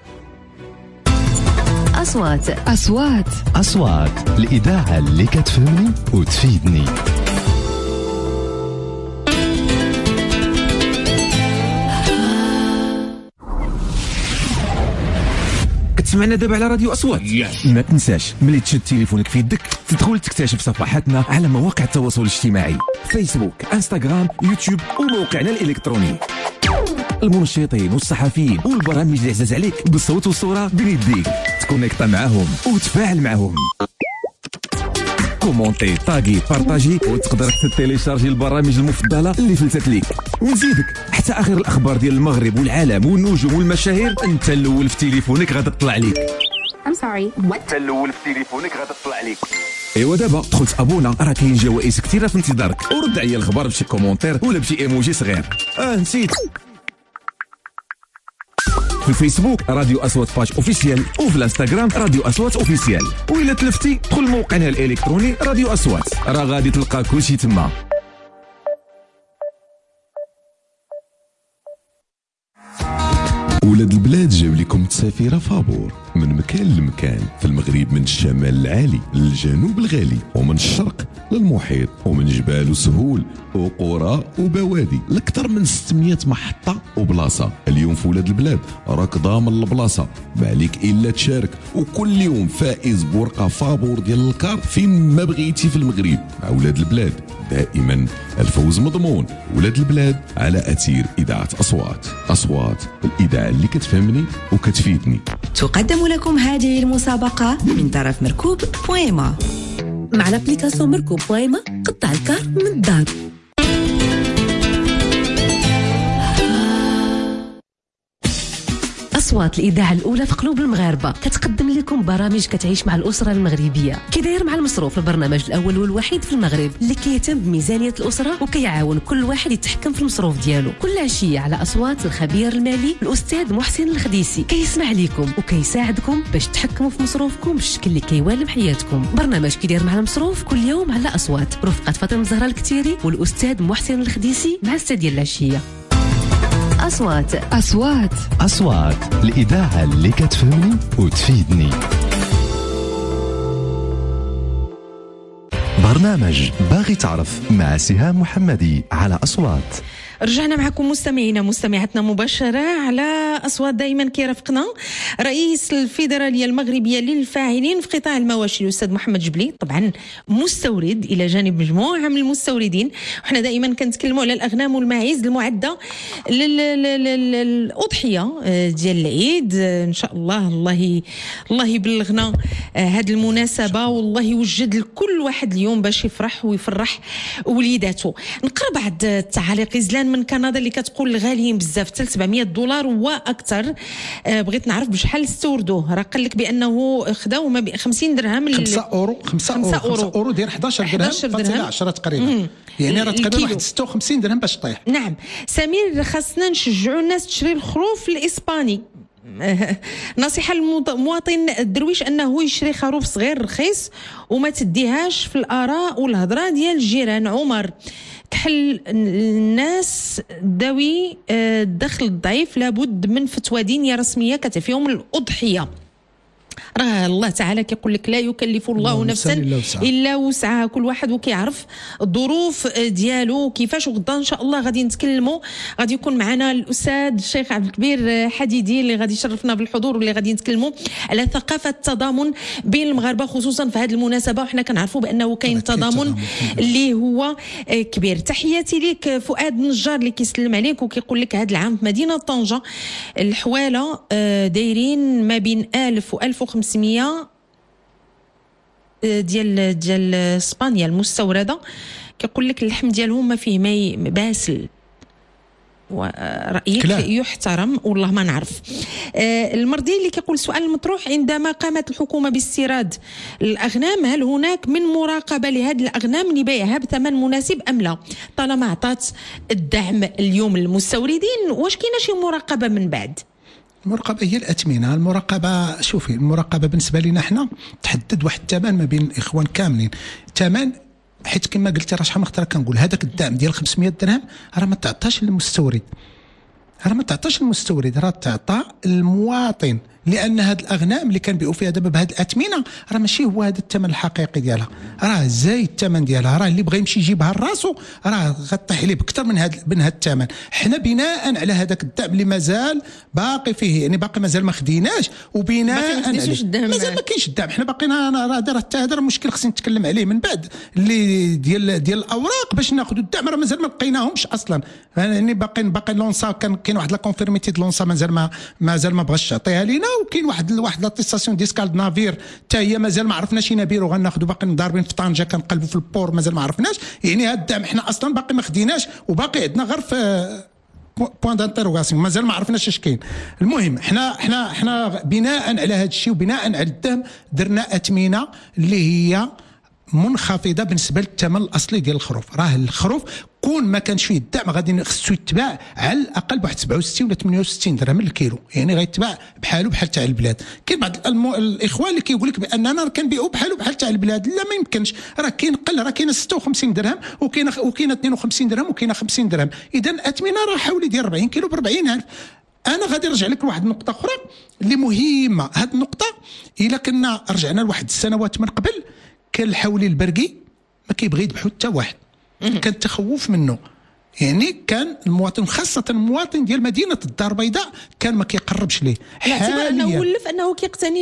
أصوات أصوات أصوات الإذاعة اللي كتفهمني وتفيدني. كتسمعنا دابا على راديو أصوات. ما تنساش ملي تشد تليفونك في يدك تدخل تكتشف صفحاتنا على مواقع التواصل الاجتماعي، فيسبوك، انستغرام، يوتيوب وموقعنا الإلكتروني. المنشطين والصحفيين والبرامج اللي عزاز عليك بالصوت والصورة بين يديك، تكونيكتا معاهم وتفاعل معاهم، كومونتي، طاغي، بارطاجي، وتقدر حتى تيليشارجي البرامج المفضلة اللي فلتت ليك، ونزيدك حتى آخر الأخبار ديال المغرب والعالم والنجوم والمشاهير أنت الأول في تليفونك غادا تطلع ليك. I'm sorry what؟ أنت الأول في تليفونك غادا تطلع ليك. ايوا دابا دخلت ابونا، راه كاين جوائز كثيرة في انتظارك، ورد عليا الخبر بشي كومونتير ولا بشي ايموجي صغير. اه نسيت، في الفيسبوك راديو أصوات باج اوفيسيال، وفي الانستغرام راديو أصوات اوفيسيال، وإلا تلفتي دخل موقعنا الالكتروني راديو أصوات، راه غادي تلقى كلشي تما. ولاد البلاد جاب لكم تسافيرة فابور، من مكان لمكان في المغرب، من الشمال العالي للجنوب الغالي، ومن الشرق للمحيط، ومن جبال وسهول وقرى وبوادي، لأكثر من ستمية محطة وبلاصة. اليوم في ولاد البلاد راك ضامن البلاصة، ما عليك إلا تشارك، وكل يوم فائز بورقة فابور ديال الكار فين ما بغيتي في المغرب. مع ولاد البلاد دائما الفوز مضمون. ولاد البلاد على أثير إذاعة أصوات. أصوات الإذاعة اللي كتفهمني وكتفيدني. تقدم لكم هذه المسابقة من طرف مركوب بويما. مع الابليكاسيون مركوب بويما قطع الكار من الدار. أصوات الإذاعة الأولى في قلوب المغاربة كتقدم لكم برامج كتعيش مع الأسرة المغربية. كي داير مع المصروف، البرنامج الأول والوحيد في المغرب اللي كيهتم بميزانية الأسرة وكيعاون كل واحد يتحكم في المصروف ديالو. كل عشية على أصوات الخبير المالي الأستاذ محسن الخديسي كيسمع لكم وكيساعدكم باش تحكموا في مصروفكم بالشكل اللي كيوالم حياتكم. برنامج كي داير مع المصروف كل يوم على أصوات، رفقة فاطمة الزهراء الكتيري والأستاذ محسن الخديسي مع ستة ديال العشية. أصوات أصوات أصوات الإذاعة اللي كتفهمني وتفيدني. برنامج باغي تعرف مع سهام محمدي على أصوات. رجعنا معكم مستمعينا مستمعاتنا مباشرة على أصوات. دائما كيرافقنا رئيس الفيدرالية المغربية للفاعلين في قطاع المواشي الأستاذ محمد جبلي، طبعا مستورد إلى جانب مجموعة من المستوردين. وحنا دائما كنتكلموا على الأغنام والماعز المعدة للأضحية ديال العيد. إن شاء الله الله الله يبلغنا هذه المناسبة، والله يوجد لكل واحد اليوم باش يفرح ويفرح وليداته. نقرأ بعض التعاليق. زلان من كندا اللي كتقول غاليين بزاف حتى سبعمية دولار واكثر. أه بغيت نعرف بشحال استوردوه. راه قال لك بانه خداو ما بين خمسين درهم خمسة اورو خمسة اورو خمسة اورو ديال حداش درهم حتى عشرة تقريبا، يعني راه تقريبا واحد ستة وخمسين درهم باش طيح. نعم. سمير، خاصنا نشجعوا الناس تشري الخروف الاسباني. نصيحة للمواطن الدرويش أنه يشري خروف صغير رخيص وما تديهاش في الآراء والهضرة ديال الجيران. عمر، كحل الناس ذوي الدخل الضعيف لابد من فتوى دينية رسمية كتفيهم الأضحية. راه الله تعالى كيقول لك لا يكلف الله نفسا الا وسعها، كل واحد وكيعرف الظروف ديالو كيفاش. وغدا ان شاء الله غادي نتكلموا، غادي يكون معنا الاستاذ الشيخ عبد الكبير حديدي اللي غادي يشرفنا بالحضور، واللي غادي نتكلموا على ثقافه التضامن بين المغاربه خصوصا في هذه المناسبه. وحنا كنعرفوا بانه كاين تضامن اللي هو كبير. تحياتي ليك فؤاد نجار اللي كيسلم عليك وكيقول لك هذا العام في مدينه طنجه الحواله دايرين ما بين ألف و ألف وخمسمية ديال ديال اسبانيا المستورده. كيقول لك اللحم ديالهم ما فيه ماء باسل، ورأيك يحترم والله ما نعرف. آه المرضي اللي كيقول سؤال المطروح، عندما قامت الحكومة باستيراد الأغنام هل هناك من مراقبة لهذه الأغنام لبيعها بثمن مناسب أم لا؟ طالما عطات الدعم اليوم للمستوردين، واش كاينه شي مراقبة من بعد؟ المراقبة هي الأثمنة. المراقبة شوفي، المراقبة بالنسبة لنا احنا تحدد واحد الثمن ما بين الإخوان كاملين، ثمن حيت كما قلت راه شحال من خطره كنقول هذاك الدعم ديال خمسمية درهم راه ما تعطاش للمستورد، راه ما تعطاش للمستورد، راه تعطى المواطن، لان هاد الاغنام اللي كنبيعوا فيها دابا بهاد الاثمنه راه ماشي هو هذا الثمن الحقيقي ديالها، راه زايد الثمن ديالها، راه اللي بغى يمشي يجيبها لراسو راه غطيح ليه بكثر من هاد من هاد الثمن. حنا بناء على هذاك الدعم اللي مازال باقي فيه، يعني باقي مازال ما خديناش، وبناء عليه مازال ما كاينش الدعم. حنا باقينا راه هذا المشكل خصني نتكلم عليه من بعد اللي ديال ديال الاوراق باش ناخذوا الدعم، راه مازال ما لقيناهمش اصلا، يعني باقي باقي لونسا كان كاين واحد لا كونفيرميتي د لونسا مازال ما مازال ما بغاش يعطيها لينا، وكاين واحد واحد لاتيستاسيون ديسكال نافير حتى هي مازال ما عرفناش نبيرو غناخذوا، باقي مضاربين في طنجه كنقلبوا في البور مازال ما عرفناش، يعني هذا الدعم حنا اصلا باقي ما خديناش وباقي عندنا غير في بوان دانتيروغاسيون مازال ما عرفناش اش كاين. المهم حنا حنا حنا بناء على هذا الشيء وبناء على الدعم درنا اثمنه اللي هي منخفضه بالنسبه للثمن الاصلي ديال الخروف. راه الخروف كون ما كانش فيه الدعم غادي خصو يتباع على الاقل بواحد سبعة وستين ولا ثمانية وستين درهم للكيلو، يعني غيتباع بحالو بحال تاع البلاد. كاين بعض المو... الاخوان اللي كيقول لك باننا كنبيعوا بحالو بحال تاع البلاد، لا ما يمكنش، راه كاين قل، راه كاينه ستة وخمسين درهم وكاينه وكاينه اثنين وخمسين درهم وكاينه خمسين درهم، اذا اثمنه راه حوالي ديال أربعين كيلو ب أربعين ألف. انا غادي نرجع لك لواحد النقطه اخرى اللي مهمه. هذه النقطه الا كنا رجعنا لواحد السنوات من قبل كان الحولي البرقي ما كيبغي يذبحو حتى واحد، كان تخوف منه، يعني كان المواطن خاصه المواطن ديال مدينه الدار البيضاء كان ما كيقربش ليه. حاليا انه ولف انه كيقتني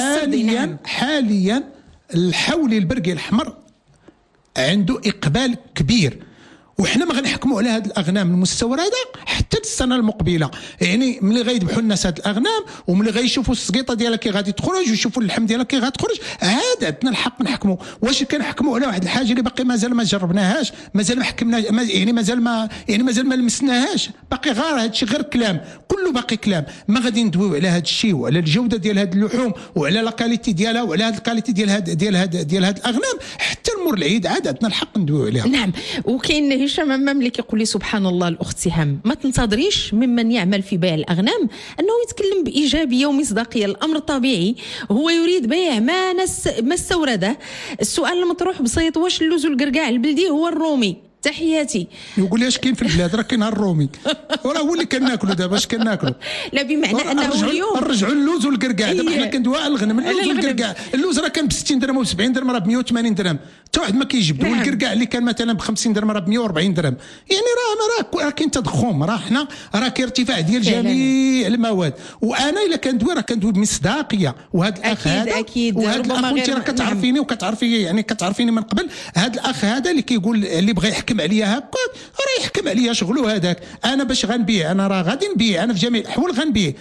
حاليا حاليا الحولي البرقي الاحمر عنده اقبال كبير، وحنا ما غنحكموا على هذه الاغنام المستورده حتى السنه المقبله. يعني ملي غيذبحوا الناس هذه الاغنام وملي غيشوفوا السقيطه ديالها كي غادي تخرج ويشوفوا اللحم ديالها كي غادي تخرج، عاد عندنا الحق نحكموا. واش كنحكموا على واحد الحاجه اللي باقي مازال ما جربناهاش، مازال ما حكمنا، يعني مازال ما يعني مازال ما لمسناهاش، باقي غير هذا الشيء غير كلام، كله باقي كلام. ما غادي ندويو على هذا الشيء وعلى الجوده ديال هذه اللحوم وعلى لا كاليتي ديالها وعلى هذه الكاليتي ديال هاد ديال هاد ديال هاد الاغنام حتى المور العيد، عاد عندنا الحق ندويو عليها. نعم. وكاين هشام همام اللي كيقول لي سبحان الله الاخت سهام، ما تنتظريش ممن يعمل في بيع الاغنام انه يتكلم بايجابيه ومصداقيه. الامر طبيعي، هو يريد بيع ما نس ما استورده. السؤال المطروح بسيط، واش اللوز والقرقاع البلدي هو الرومي؟ تحياتي. يقول لي اش كاين في البلاد؟ راه كاين الرومي، وراه هو اللي كناكلو دابا. اش كناكلو؟ لا بمعنى انه اليوم نرجعوا اللوز والقرقاع. دابا حنا كندويو على الغنم، اللوز والقرقاع. اللوز راه كان ب ستين درهم و سبعين درهم، راه ب مية وثمانين درهم، حتى واحد ما كيجبد. نعم. والقرقاع اللي كان مثلا ب خمسين درهم راه ب مية وأربعين درهم. يعني راه راه كاين تضخم، راه حنا راه كاين ارتفاع ديال جميع المواد. وانا الا كندوي راه كندوي بمصداقيه. وهذا الاخ هذا اكيد وهذا الاخ انت راه كتعرفيني وكتعرفي يعني كتعرفيني من قبل. هذا الاخ هذا اللي كيقول اللي بغى يحكم عليا هكا راه يحكم عليا شغلو هذاك. انا باش غنبيع، انا راه غادي نبيع، انا في جميع الاحوال غنبيع،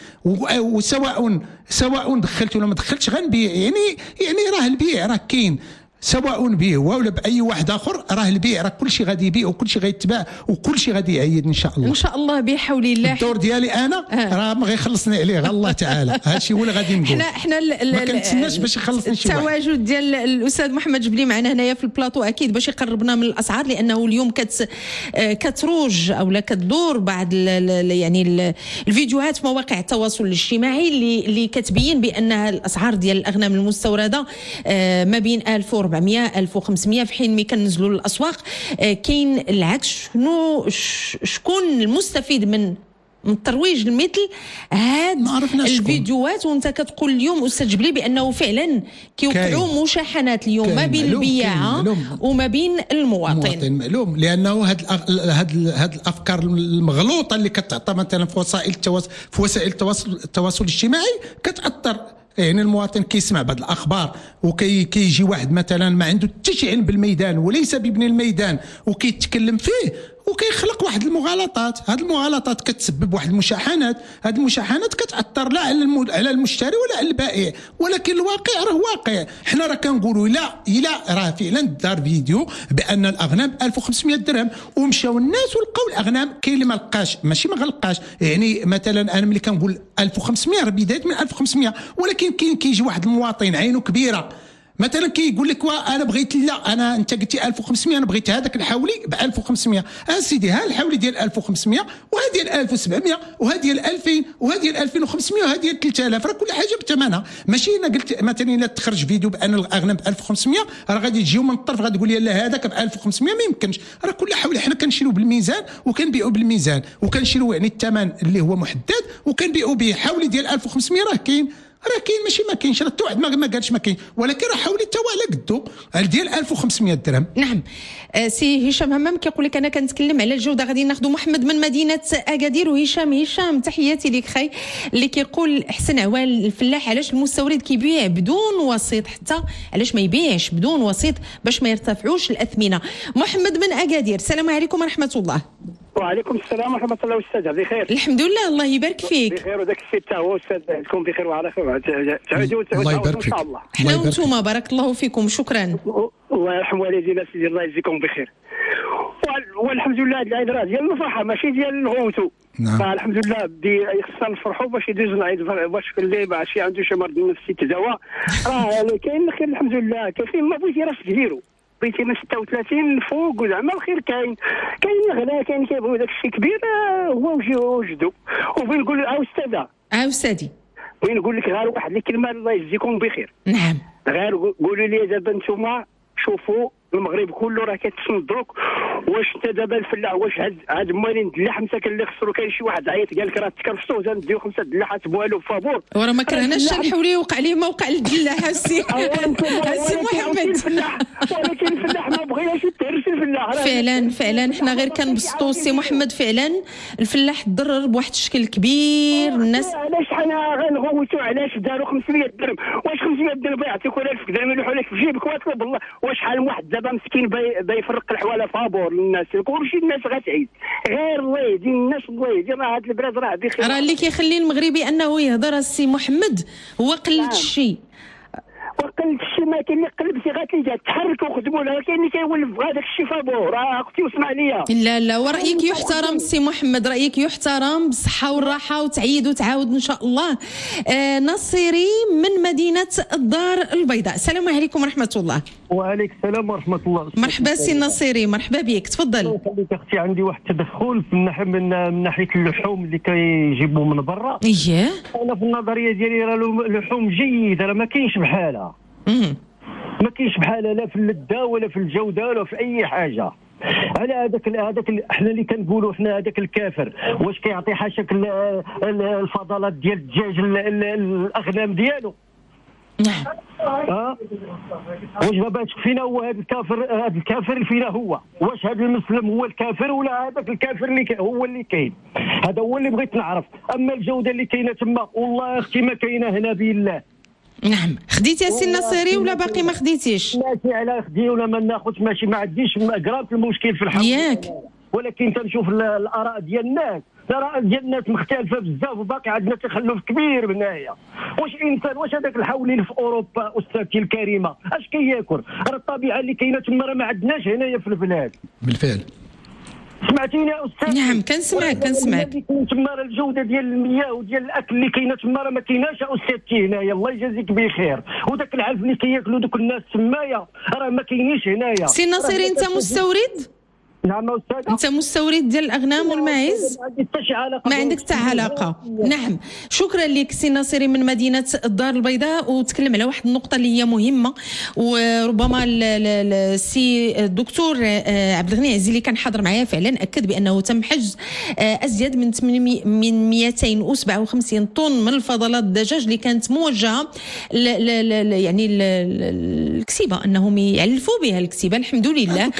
وسواء سواء دخلت ولا ما دخلتش غنبيع. يعني يعني راه البيع راه كاين، سواء به ولا باي واحد اخر، راه البيع راه كل شيء غادي يبيع وكل شيء غيتباع وكل شيء غادي يعيد ان شاء الله. ان شاء الله بحول الله. الدور ديالي انا راه ما غيخلصني عليه الله تعالى. هذا الشيء هو اللي غادي نقول. حنا حنا ما كنتسناش باش يخلصني شي واحد. التواجد ديال الاستاذ محمد جبلي معنا هنايا في البلاطو اكيد باش يقربنا من الاسعار، لانه اليوم كت كتروج او لا كتدور بعض يعني الفيديوهات في مواقع التواصل الاجتماعي اللي اللي كتبين بان الاسعار ديال الاغنام المستورده ما بين ألف وأربعمية ألف وخمسمية، في حين ملي كننزلوا للاسواق كاين العكس. شنو شكون المستفيد من من الترويج لمثل هاد الفيديوهات؟ وانت كتقول اليوم استاذ جبلي بانه فعلا كيوقعوا مشاحنات اليوم ما بين البياعه وما بين المواطن. المواطن معلوم، لانه هاد هاد هاد الافكار المغلوطه اللي كتعطى مثلا في وسائل التواصل في وسائل التواصل التواصل الاجتماعي كتاثر. يعني المواطن كيسمع بعض الاخبار وكي كيجي واحد مثلا ما عنده حتى شي علم بالميدان وليس بابن الميدان وكيتكلم فيه وكيخلق واحد المغالطات. هذه المغالطات كتسبب واحد المشاحنات، هذه المشاحنات كتاثر لا على على المشتري ولا على البائع، ولكن الواقع راه واقع. حنا راه كنقولوا لا لا راه فعلا دار فيديو بان الاغنام ألف وخمسمية درهم، ومشاو الناس ولقاو الاغنام. كاين اللي ما لقاش، ماشي ما غلقاش. يعني مثلا انا ملي كنقول ألف وخمسمية راه بدايه من ألف وخمسمية، ولكن كاين كيجي واحد المواطن عينه كبيره مثلا كيقول لك انا بغيت، لا انا انت قلتي ألف وخمسمية انا بغيت هذاك الحولي ب ألف وخمسمية. اه سيدي ها الحولي ديال ألف وخمسمية وهذه ديال ألف وسبعمية وهذه ديال ألفين وهذه ديال ألفين وخمسمية وهذه ديال ثلاثة آلاف. راه كل حاجه بثمنها. ماشي انا قلت مثلا الا تخرج فيديو بان الاغنام ب ألف وخمسمية راه غادي تجيو من الطرف غادي تقول لي لا هذاك ب ألف وخمسمية. ما يمكنش. راه كل حولي حنا كنشريو بالميزان وكنبيعوا بالميزان وكنشريو يعني الثمن اللي هو محدد وكنبيعوا به. حولي ديال ألف وخمسمية راه كاين، راه كاين ماشي ما كاينش. راه حتى واحد ما قالش ما كاين، ولكن راه حاولي حتى هو على قدو ديال ألف وخمسمية درهم. نعم. آه سي هشام همام كيقول لك انا كنتكلم على الجوده. غادي ناخذ محمد من مدينه اكادير. وهشام هشام تحياتي لك خي، اللي كيقول احسن عوال الفلاح علاش المستورد كيبيع بدون وسيط، حتى علاش ما يبيعش بدون وسيط باش ما يرتفعوش الاثمنه. محمد من اكادير، السلام عليكم ورحمه الله. وعليكم السلام ورحمه الله. استاذ بخير؟ الحمد لله الله يبارك فيك. بخير وداك السيد حتى هو استاذ تكون بخير وعلى خير. تعودوا الله يبارك فيك. حنا وانتم بارك الله فيكم. شكرا. الله يرحم والدينا سيدي الله يجزيكم بخير. والحمد لله هذا العيد راه ديال الفرحه ماشي ديال الغوتو. نعم. فالحمد لله بدي خصنا نفرحوا باش يدوز العيد باش اللي ماشي عنده شي مرض نفسي تداوى راه كاين الخير الحمد لله. كاين ما بغيتي راه ديرو بغيتي من ستة وثلاثين فوق وزعما الخير كاين. كاين الغلا كاين كيبغيو داك الشيء كبير هو وجدو. وبغي نقول اه استاذه اه استاذي بغي نقول لك غير واحد الكلمه الله يجزيكم بخير. نعم. غير قولوا لي دابا نتوما شوفوا المغرب كله راه كيتصندروك. واش انت دابا الفلاح واش هاد هاد موالين دلاح مساكن اللي خسروا؟ كاين شي واحد عيط قال لك راه تكرفتوا نديو خمسه دلاحات بوالو فابور. وراه ما كرهناش الحولي وقع ليه ما وقع للدلاح. هسي هسي محمد. ولكن الفلاح ما بغيناش يتهرس الفلاح. فعلا فعلا حنا غير كنبسطوا سي محمد. فعلا الفلاح تضرر بواحد الشكل كبير. الناس علاش حنا غنغوتوا علاش داروا خمسمية درهم؟ واش خمسمية درهم يعطيك ولا ألف درهم يلوحوا لك في جيبك؟ واطلب الله. واش شحال من واحد دابا مسكين بيفرق الحواله فابور فابور للناس، كلشي الناس غتعيد، غير الله يهدي الناس، الله يهدي، راه هاد البلاد راه بخير. راه اللي كيخلي المغربي انه يهضر السي محمد هو قلة الشيء. وقلت الشيء ما كاين اللي قلب صيغات اللي جات تحركوا وخدموا لها، كاين اللي كيولف هذاك الشيء فابور. راه اختي واسمع ليا. لا لا، ورأيك يحترم السي محمد، رأيك يحترم بالصحة والراحة، وتعيد وتعاود ان شاء الله. آه نصيري من مدينة الدار البيضاء، السلام عليكم ورحمة الله. وعليك السلام ورحمة الله. مرحبا سي نصيري، مرحبا بك، تفضل. الله يخليك اختي، عندي واحد التدخل في الناحية من, من ناحية اللحوم اللي كيجيبوا من برا. اييه. انا في النظرية ديالي راه اللحوم جيدة، راه ما كاينش بحالها. ما كاينش بحالها لا في اللذة ولا في الجودة ولا في أي حاجة. على هذاك هذاك احنا اللي كنقولوا احنا هذاك الكافر واش كيعطي حاشاك الفضلات ديال الدجاج الاغنام ديالو؟ نعم. اه واش دابا فينا هو هذا الكافر؟ هذا الكافر فينا هو؟ واش هذا المسلم هو الكافر ولا هذاك الكافر اللي هو اللي كاين؟ هذا هو اللي بغيت نعرف. اما الجوده اللي كاينه تما والله اختي ما كاينه هنا بالله. نعم. خديتي يا سي النصيري ولا باقي ما خديتيش؟ ماشي على خدي ولا ما ناخذش، ماشي ما عنديش قراب المشكل في الحق ياك، ولكن تنشوف الاراء ديال الناس، الاراء ديال الناس مختلفه بزاف، وباقي عندنا تخلف كبير هنايا. واش انسان، واش هذاك الحولين في اوروبا استاذتي الكريمه اش كياكل؟ راه الطبيعه اللي كاينه تما راه ما عندناش هنايا في البلاد. بالفعل. سمعتيني يا استاذ؟ نعم كنسمعك كنسمعك. تما راه الجوده ديال المياه وديال الاكل اللي كاينه تما راه ما كايناش يا استاذتي هنايا، الله يجازيك بخير. وداك العلف اللي كياكلوا دوك الناس تمايا راه ما كاينيش هنايا. سي نصيري انت مستورد؟ نعم استاذ. انت مستورد ديال الاغنام والماعز؟ ما عندك حتى علاقه. نعم، شكرا لك سي نصيري من مدينه الدار البيضاء، وتكلم على واحد النقطه اللي هي مهمه، وربما السي الدكتور عبد الغني عزيزي اللي كان حاضر معايا فعلا اكد بانه تم حجز ازيد من من مئتين وسبعة وخمسين طن من الفضلات الدجاج اللي كانت موجهه ل ل يعني الكسيبه انهم يعلفوا بها الكسيبه. الحمد لله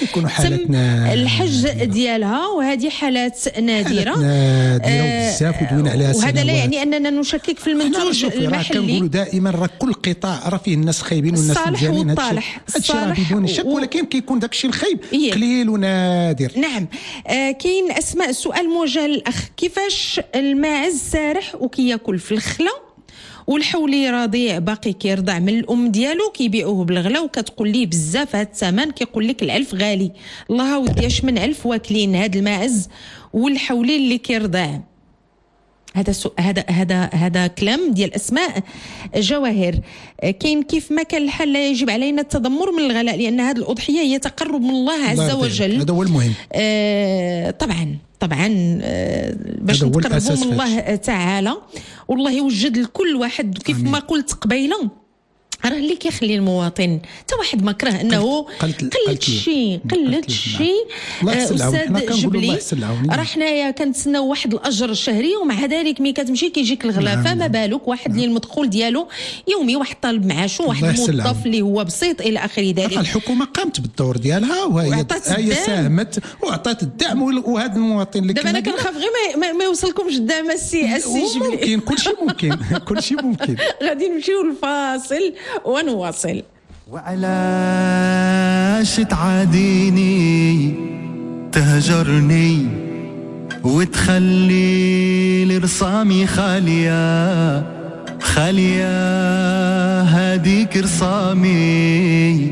تم الحج ديالها، وهذه حالات نادره نادره بزاف ودوينا عليها سنوات. وهذا لا يعني اننا نشكك في المنتوج المحلي. كنقولوا دائما راه كل قطاع راه فيه الناس خايبين والناس مزيانين، الصالح هادشي راه بدون شك، ولكن كيكون داكشي الخايب إيه. قليل ونادر. نعم. آه كاين اسماء السؤال موجه للاخ، كيفاش الماعز سارح وكياكل في الخلا والحولي رضيع باقي كيرضع من الام ديالو كيبيعوه بالغلا، وكتقول ليه بزاف هذا الثمن، كيقول لك العلف غالي. الله ودي اش من علف واكلين هاد الماعز والحولي اللي كيرضع؟ هذا سو... هذا هذا هذا كلام ديال اسماء جواهر. كاين كيف ما كان الحال لا يجب علينا التذمر من الغلاء، لان هذه الاضحيه هي تقرب من الله عز وجل. هذا هو المهم. آه طبعا طبعا آه باش نتقربوا من الله تعالى، والله يوجد لكل واحد كيف ما قلت قبيله. راه اللي كيخلي المواطن حتى واحد ما كره انه قلت شي قلت شي. استاذ جبلي راه حنايا كنتسناو واحد الاجر الشهري، ومع ذلك ملي كتمشي كيجيك الغلا، فما بالك واحد اللي المدخول ديالو يومي، واحد طالب معاشو، واحد موظف اللي هو بسيط الى اخر ذلك. الحكومه قامت بالدور ديالها وهي هي ساهمت وعطات الدعم، وهذا المواطن اللي دابا انا كنخاف غير ما, ما يوصلكمش الدعم السي السي جبلي. ممكن كلشي ممكن كلشي ممكن. غادي نمشيو للفاصل ونواصل. وعلاش تعاديني تهجرني وتخلي لرسامي خالية خالية هاديك رسامي؟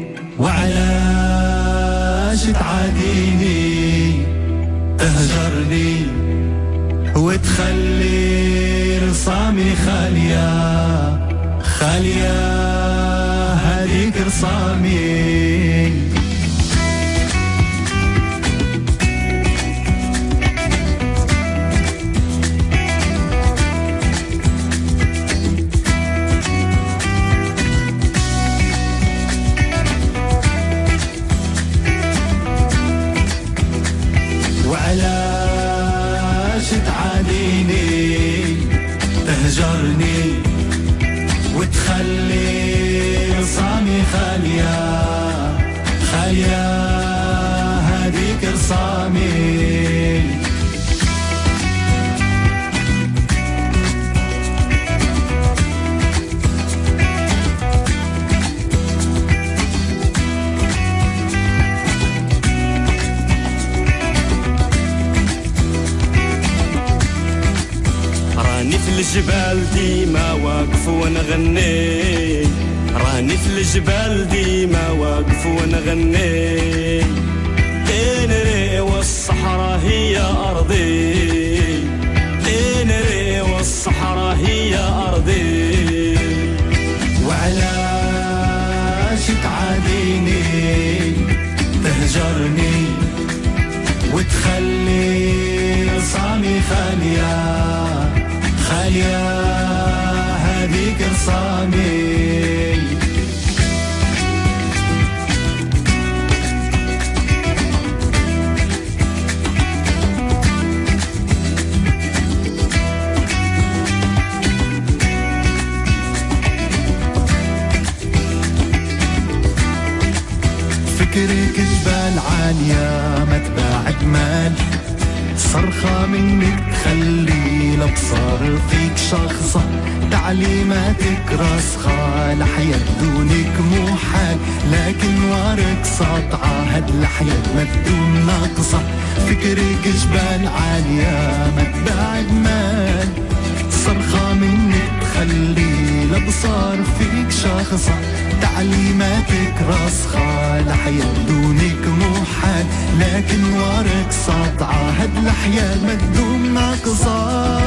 وعلاش تعاديني تهجرني وتخلي رسامي خالية خالية هاديك رسامي؟ وعلاش تعاديني تهجرني وتخلي رسامي خالية راني في الجبال ديما واقف ونغني، راني في الجبال ديما واقف ونغني، إنري والصحراء هي أرضي، إنري والصحراء هي أرضي. وعلاش تعاديني تهجرني وتخلي رصامي خالية خالية هذيك رصامي. فكرك جبال عالية ما تباعد مال، صرخة منك تخلي الابصار فيك شخصة، تعليماتك راسخة الحياة بدونك محال، لكن وارك ساطعة هاد الحياة ما بدون ناقصة. فكرك جبال عالية ما تباعد مال، صرخة منك تخلي الابصار فيك شخصة، تعليماتك راسخة الحياة بدونك محال، لكن وارك ساطعة هاد الحياة ما تدوم ناقصة.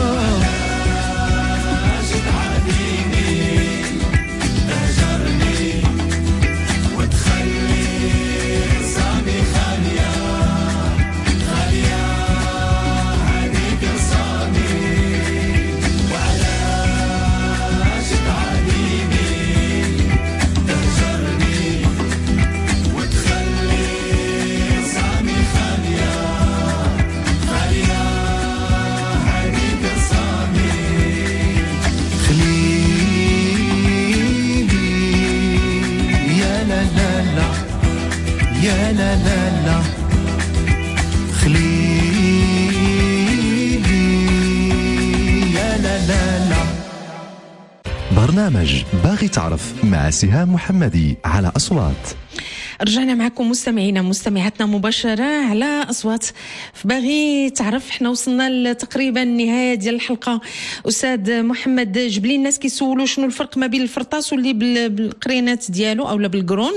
يا لا لا لا خليلي يا لا لا لا. برنامج باغي تعرف مع سهام محمدي على أصوات. رجعنا معكم مستمعينا مستمعاتنا مباشرة على أصوات. باغي تعرف احنا وصلنا تقريبا النهاية ديال الحلقة. أستاذ محمد جبلي، الناس كيسولوا شنو الفرق ما بين الفرطاس واللي بالقرينات ديالو أو بالقرون.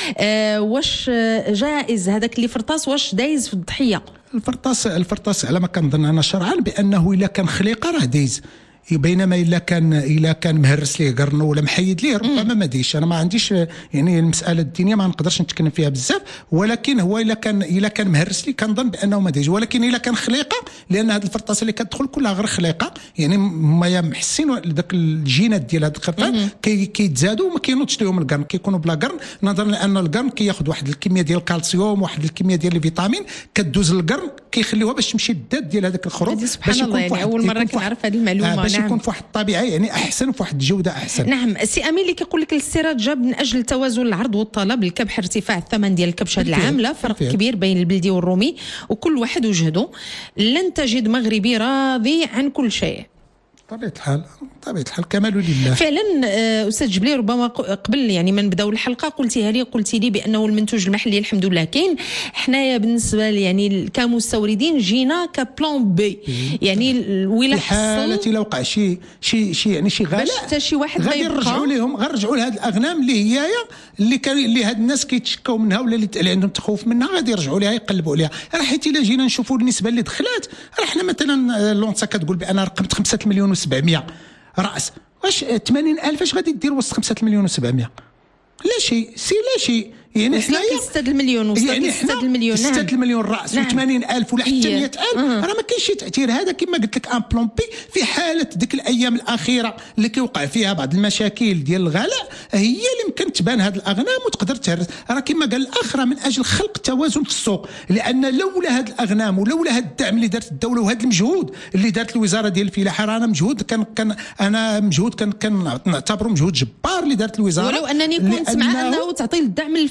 آه واش جائز هذاك اللي فرطاس، واش دايز في الضحية؟ الفرطاس الفرطاس على ما كنظن أنا شرعا بأنه إلا كان خليقة راه دايز، بينما الا كان الا كان مهرس ليه قرن ولا محيد ليه ربما ما ديش. انا ما عنديش يعني المساله الدينيه ما نقدرش نتكلم فيها بزاف، ولكن هو الا كان الا كان مهرس ليه كنظن بانه ما ديش. ولكن الا كان خليقه، لان هذه الفرطاسه اللي كتدخل كلها غير خليقه، يعني هما محسين ذاك الجينات ديال هذا الخرفان كي كيتزادوا وما كينوضش لهم القرن، كيكونوا بلا قرن، نظرا لان القرن كياخذ واحد الكميه ديال الكالسيوم واحد الكميه ديال الفيتامين كدوز للقرن كيخليوها باش تمشي الدات ديال هذاك الخروج. سبحان الله، يعني اول مره كنعرف هذه المعلومه. آه باش يكون في واحد الطبيعه يعني احسن وفي واحد الجوده احسن. نعم. سي امين اللي كيقول لك الاستيراد جاب من اجل توازن العرض والطلب، الكبح ارتفاع الثمن ديال الكبش هذا العام، لا فرق بالفعل. كبير بين البلدي والرومي وكل واحد وجهده. لن تجد مغربي راضي عن كل شيء. طبيعة الحال طبيعة الحال كمال لله. فعلا أستاذ جبلي، ربما قبل يعني من بداو الحلقة قلتيها لي قلتي لي بأنه المنتوج المحلي الحمد لله كاين. حنايا بالنسبة يعني كمستوردين جينا كبلان بي، يعني ولا في حالة لا وقع شي شي شي يعني شي غلاء حتى شي واحد غادي نرجعوا لهم، غنرجعوا لهاد الأغنام اللي هي اللي كان اللي هاد الناس كيتشكاو منها ولا اللي عندهم تخوف منها، غادي يرجعوا لها يقلبوا عليها. راه حيت الا جينا نشوفوا النسبة اللي دخلات، راه حنا مثلا لونسا كتقول بأن رقمت خمسة مليون وسبعمية رأس، واش ثمانين ألف اش غادي دير وسط خمسة مليون وسبعمية؟ لا شيء سي لا شيء. يعني حنا ستة المليون وصلت يعني ستة المليون ستة نعم. المليون راس نعم. وثمانين ألف ولا حتى مئة ألف راه ما كاينش شي تاثير. هذا كما قلت لك ان بلون بي في حاله ديك الايام الاخيره اللي كيوقع فيها بعض المشاكل ديال الغلاء، هي اللي يمكن تبان هذه الاغنام وتقدر تهرس. راه كما قال الاخ راه من اجل خلق توازن في السوق، لان لولا هذه الاغنام ولولا هذا الدعم اللي دارت الدوله وهذا المجهود اللي دارت الوزاره ديال الفلاحه، راه انا مجهود كان كان انا مجهود كان كان نعتبره مجهود جبار اللي دارت الوزاره. ولو انني كنت مع انه تعطي الدعم للفلاحه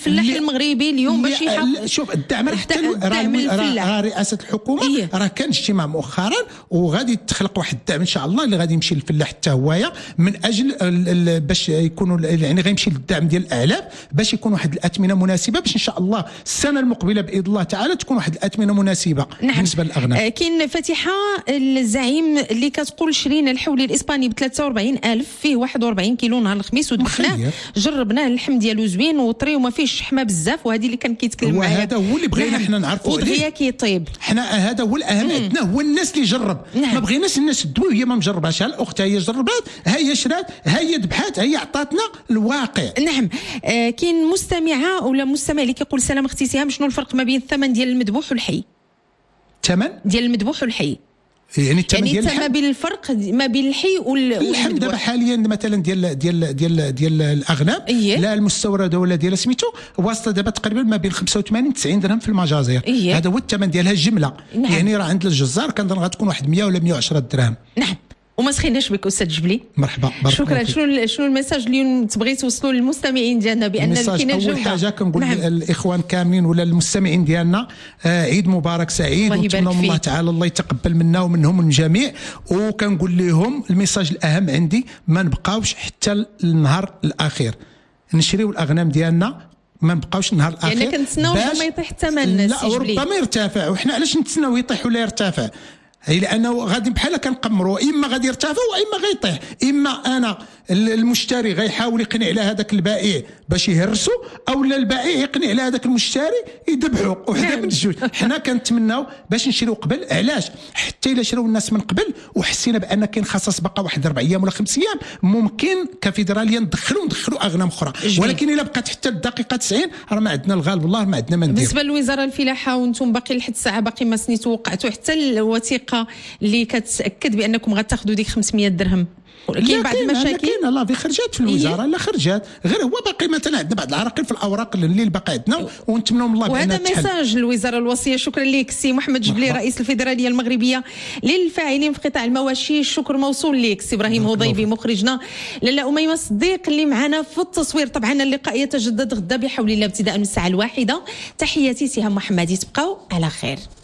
الفلاح المغربي اليوم باش يحافظ. شوف الدعم الدعم راه رئاسه الحكومه إيه؟ راه كان اجتماع مؤخرا وغادي تخلق واحد الدعم ان شاء الله اللي غادي يمشي للفلاح حتى هوايا من اجل باش يكونوا يعني غيمشي للدعم ديال الاعلاف باش يكون واحد الاثمنه مناسبه باش ان شاء الله السنه المقبله باذن الله تعالى تكون واحد الاثمنه مناسبه. نعم. بالنسبه للاغنام. آه كاين فاتحه الزعيم اللي كتقول شرينا الحولي الاسباني ب ثلاثة وأربعين ألف فيه واحد وأربعين كيلو نهار الخميس ودبخناه جربناه اللحم ديالو زوين وطري وما فيهش شحمه بزاف وهذه اللي كان كيتكلم معايا. وهذا هو اللي بغينا حنا نعرفوا عليه ودغيا كيطيب. حنا هذا هو الاهم عندنا هو الناس اللي جرب. نعم. ما بغيناش الناس تدوي وهي ما مجرباش. الاخت هي جربات ها هي شرات ها هي ذبحات هي عطاتنا الواقع. نعم. آه كاين مستمعه ولا مستمع اللي كيقول سلام اختي سهام شنو الفرق ما بين الثمن ديال المذبوح والحي؟ الثمن ديال المذبوح والحي يعني الثمن يعني ديال ما بين الفرق ما بين الحي واللحم دابا حاليا مثلا ديال ديال ديال ديال الاغنام إيه؟ لا المستورده ولا ديال سميتو واسطه دابا تقريبا ما بين خمسة وثمانين تسعين درهم في المجازر. إيه؟ هذا هو الثمن ديالها الجمله. نعم. يعني راه عند الجزار كنظن غتكون واحد مية ولا مية وعشرة دراهم. نعم. وما سخيناش بك استاذ جبلي. مرحبا. شكرا. شنو شنو الميساج اللي تبغي توصلوا للمستمعين ديالنا بان كاين اول حاجه كنقول نعم. الاخوان كاملين ولا المستمعين ديالنا آه عيد مبارك سعيد ونتمنى الله تعالى الله يتقبل منا ومنهم من الجميع. وكنقول لهم الميساج الاهم عندي ما نبقاوش حتى النهار الاخير نشريو الاغنام ديالنا ما نبقاوش النهار الاخير يعني كنتسناو ما يطيح الثمن. لا وربما يرتفع وحنا علاش نتسناو يطيح ولا يرتفع؟ هي لانه غادي بحال كنقمروا اما غادي يرتفع واما غيطيح. اما انا المشتري غيحاول يقنع على هذاك البائع باش يهرسوا او لا البائع يقنع على هذاك المشتري يذبحوا. وحده من الجوج. حنا كنتمناو باش نشريو قبل. علاش؟ حتى الا شراو الناس من قبل وحسينا بان كاين خصص بقى واحد اربع ايام ولا خمس ايام ممكن كفيدراليه ندخلوا ندخلوا اغنام اخرى. ولكن الا بقات حتى الدقيقه تسعين راه ما عندنا الغالب والله ما عندنا ما ندير. بالنسبه للوزاره الفلاحه وانتم باقي لحد الساعه باقي ما سنيتوا وقعتوا حتى الوثيقه اللي كتاكد بانكم غتاخذوا ديك خمسمية درهم. كاين بعض المشاكل كاين لا في خرجات في الوزاره. إيه؟ لا خرجات غير هو باقي مثلا عندنا بعض العراقيل في الاوراق اللي باقي عندنا ونتمنوا من الله بانها تحل. وهذا ميساج للوزاره الوصيه. شكرا لك سي محمد جبلي رئيس الفيدراليه المغربيه للفاعلين في قطاع المواشي. الشكر موصول لك سي ابراهيم هضيبي مخرجنا. لاله اميمه الصديق اللي معنا في التصوير. طبعا اللقاء يتجدد غدا بحول الله ابتداء من الساعه الواحده. تحياتي سهام محمدي تبقاو على خير.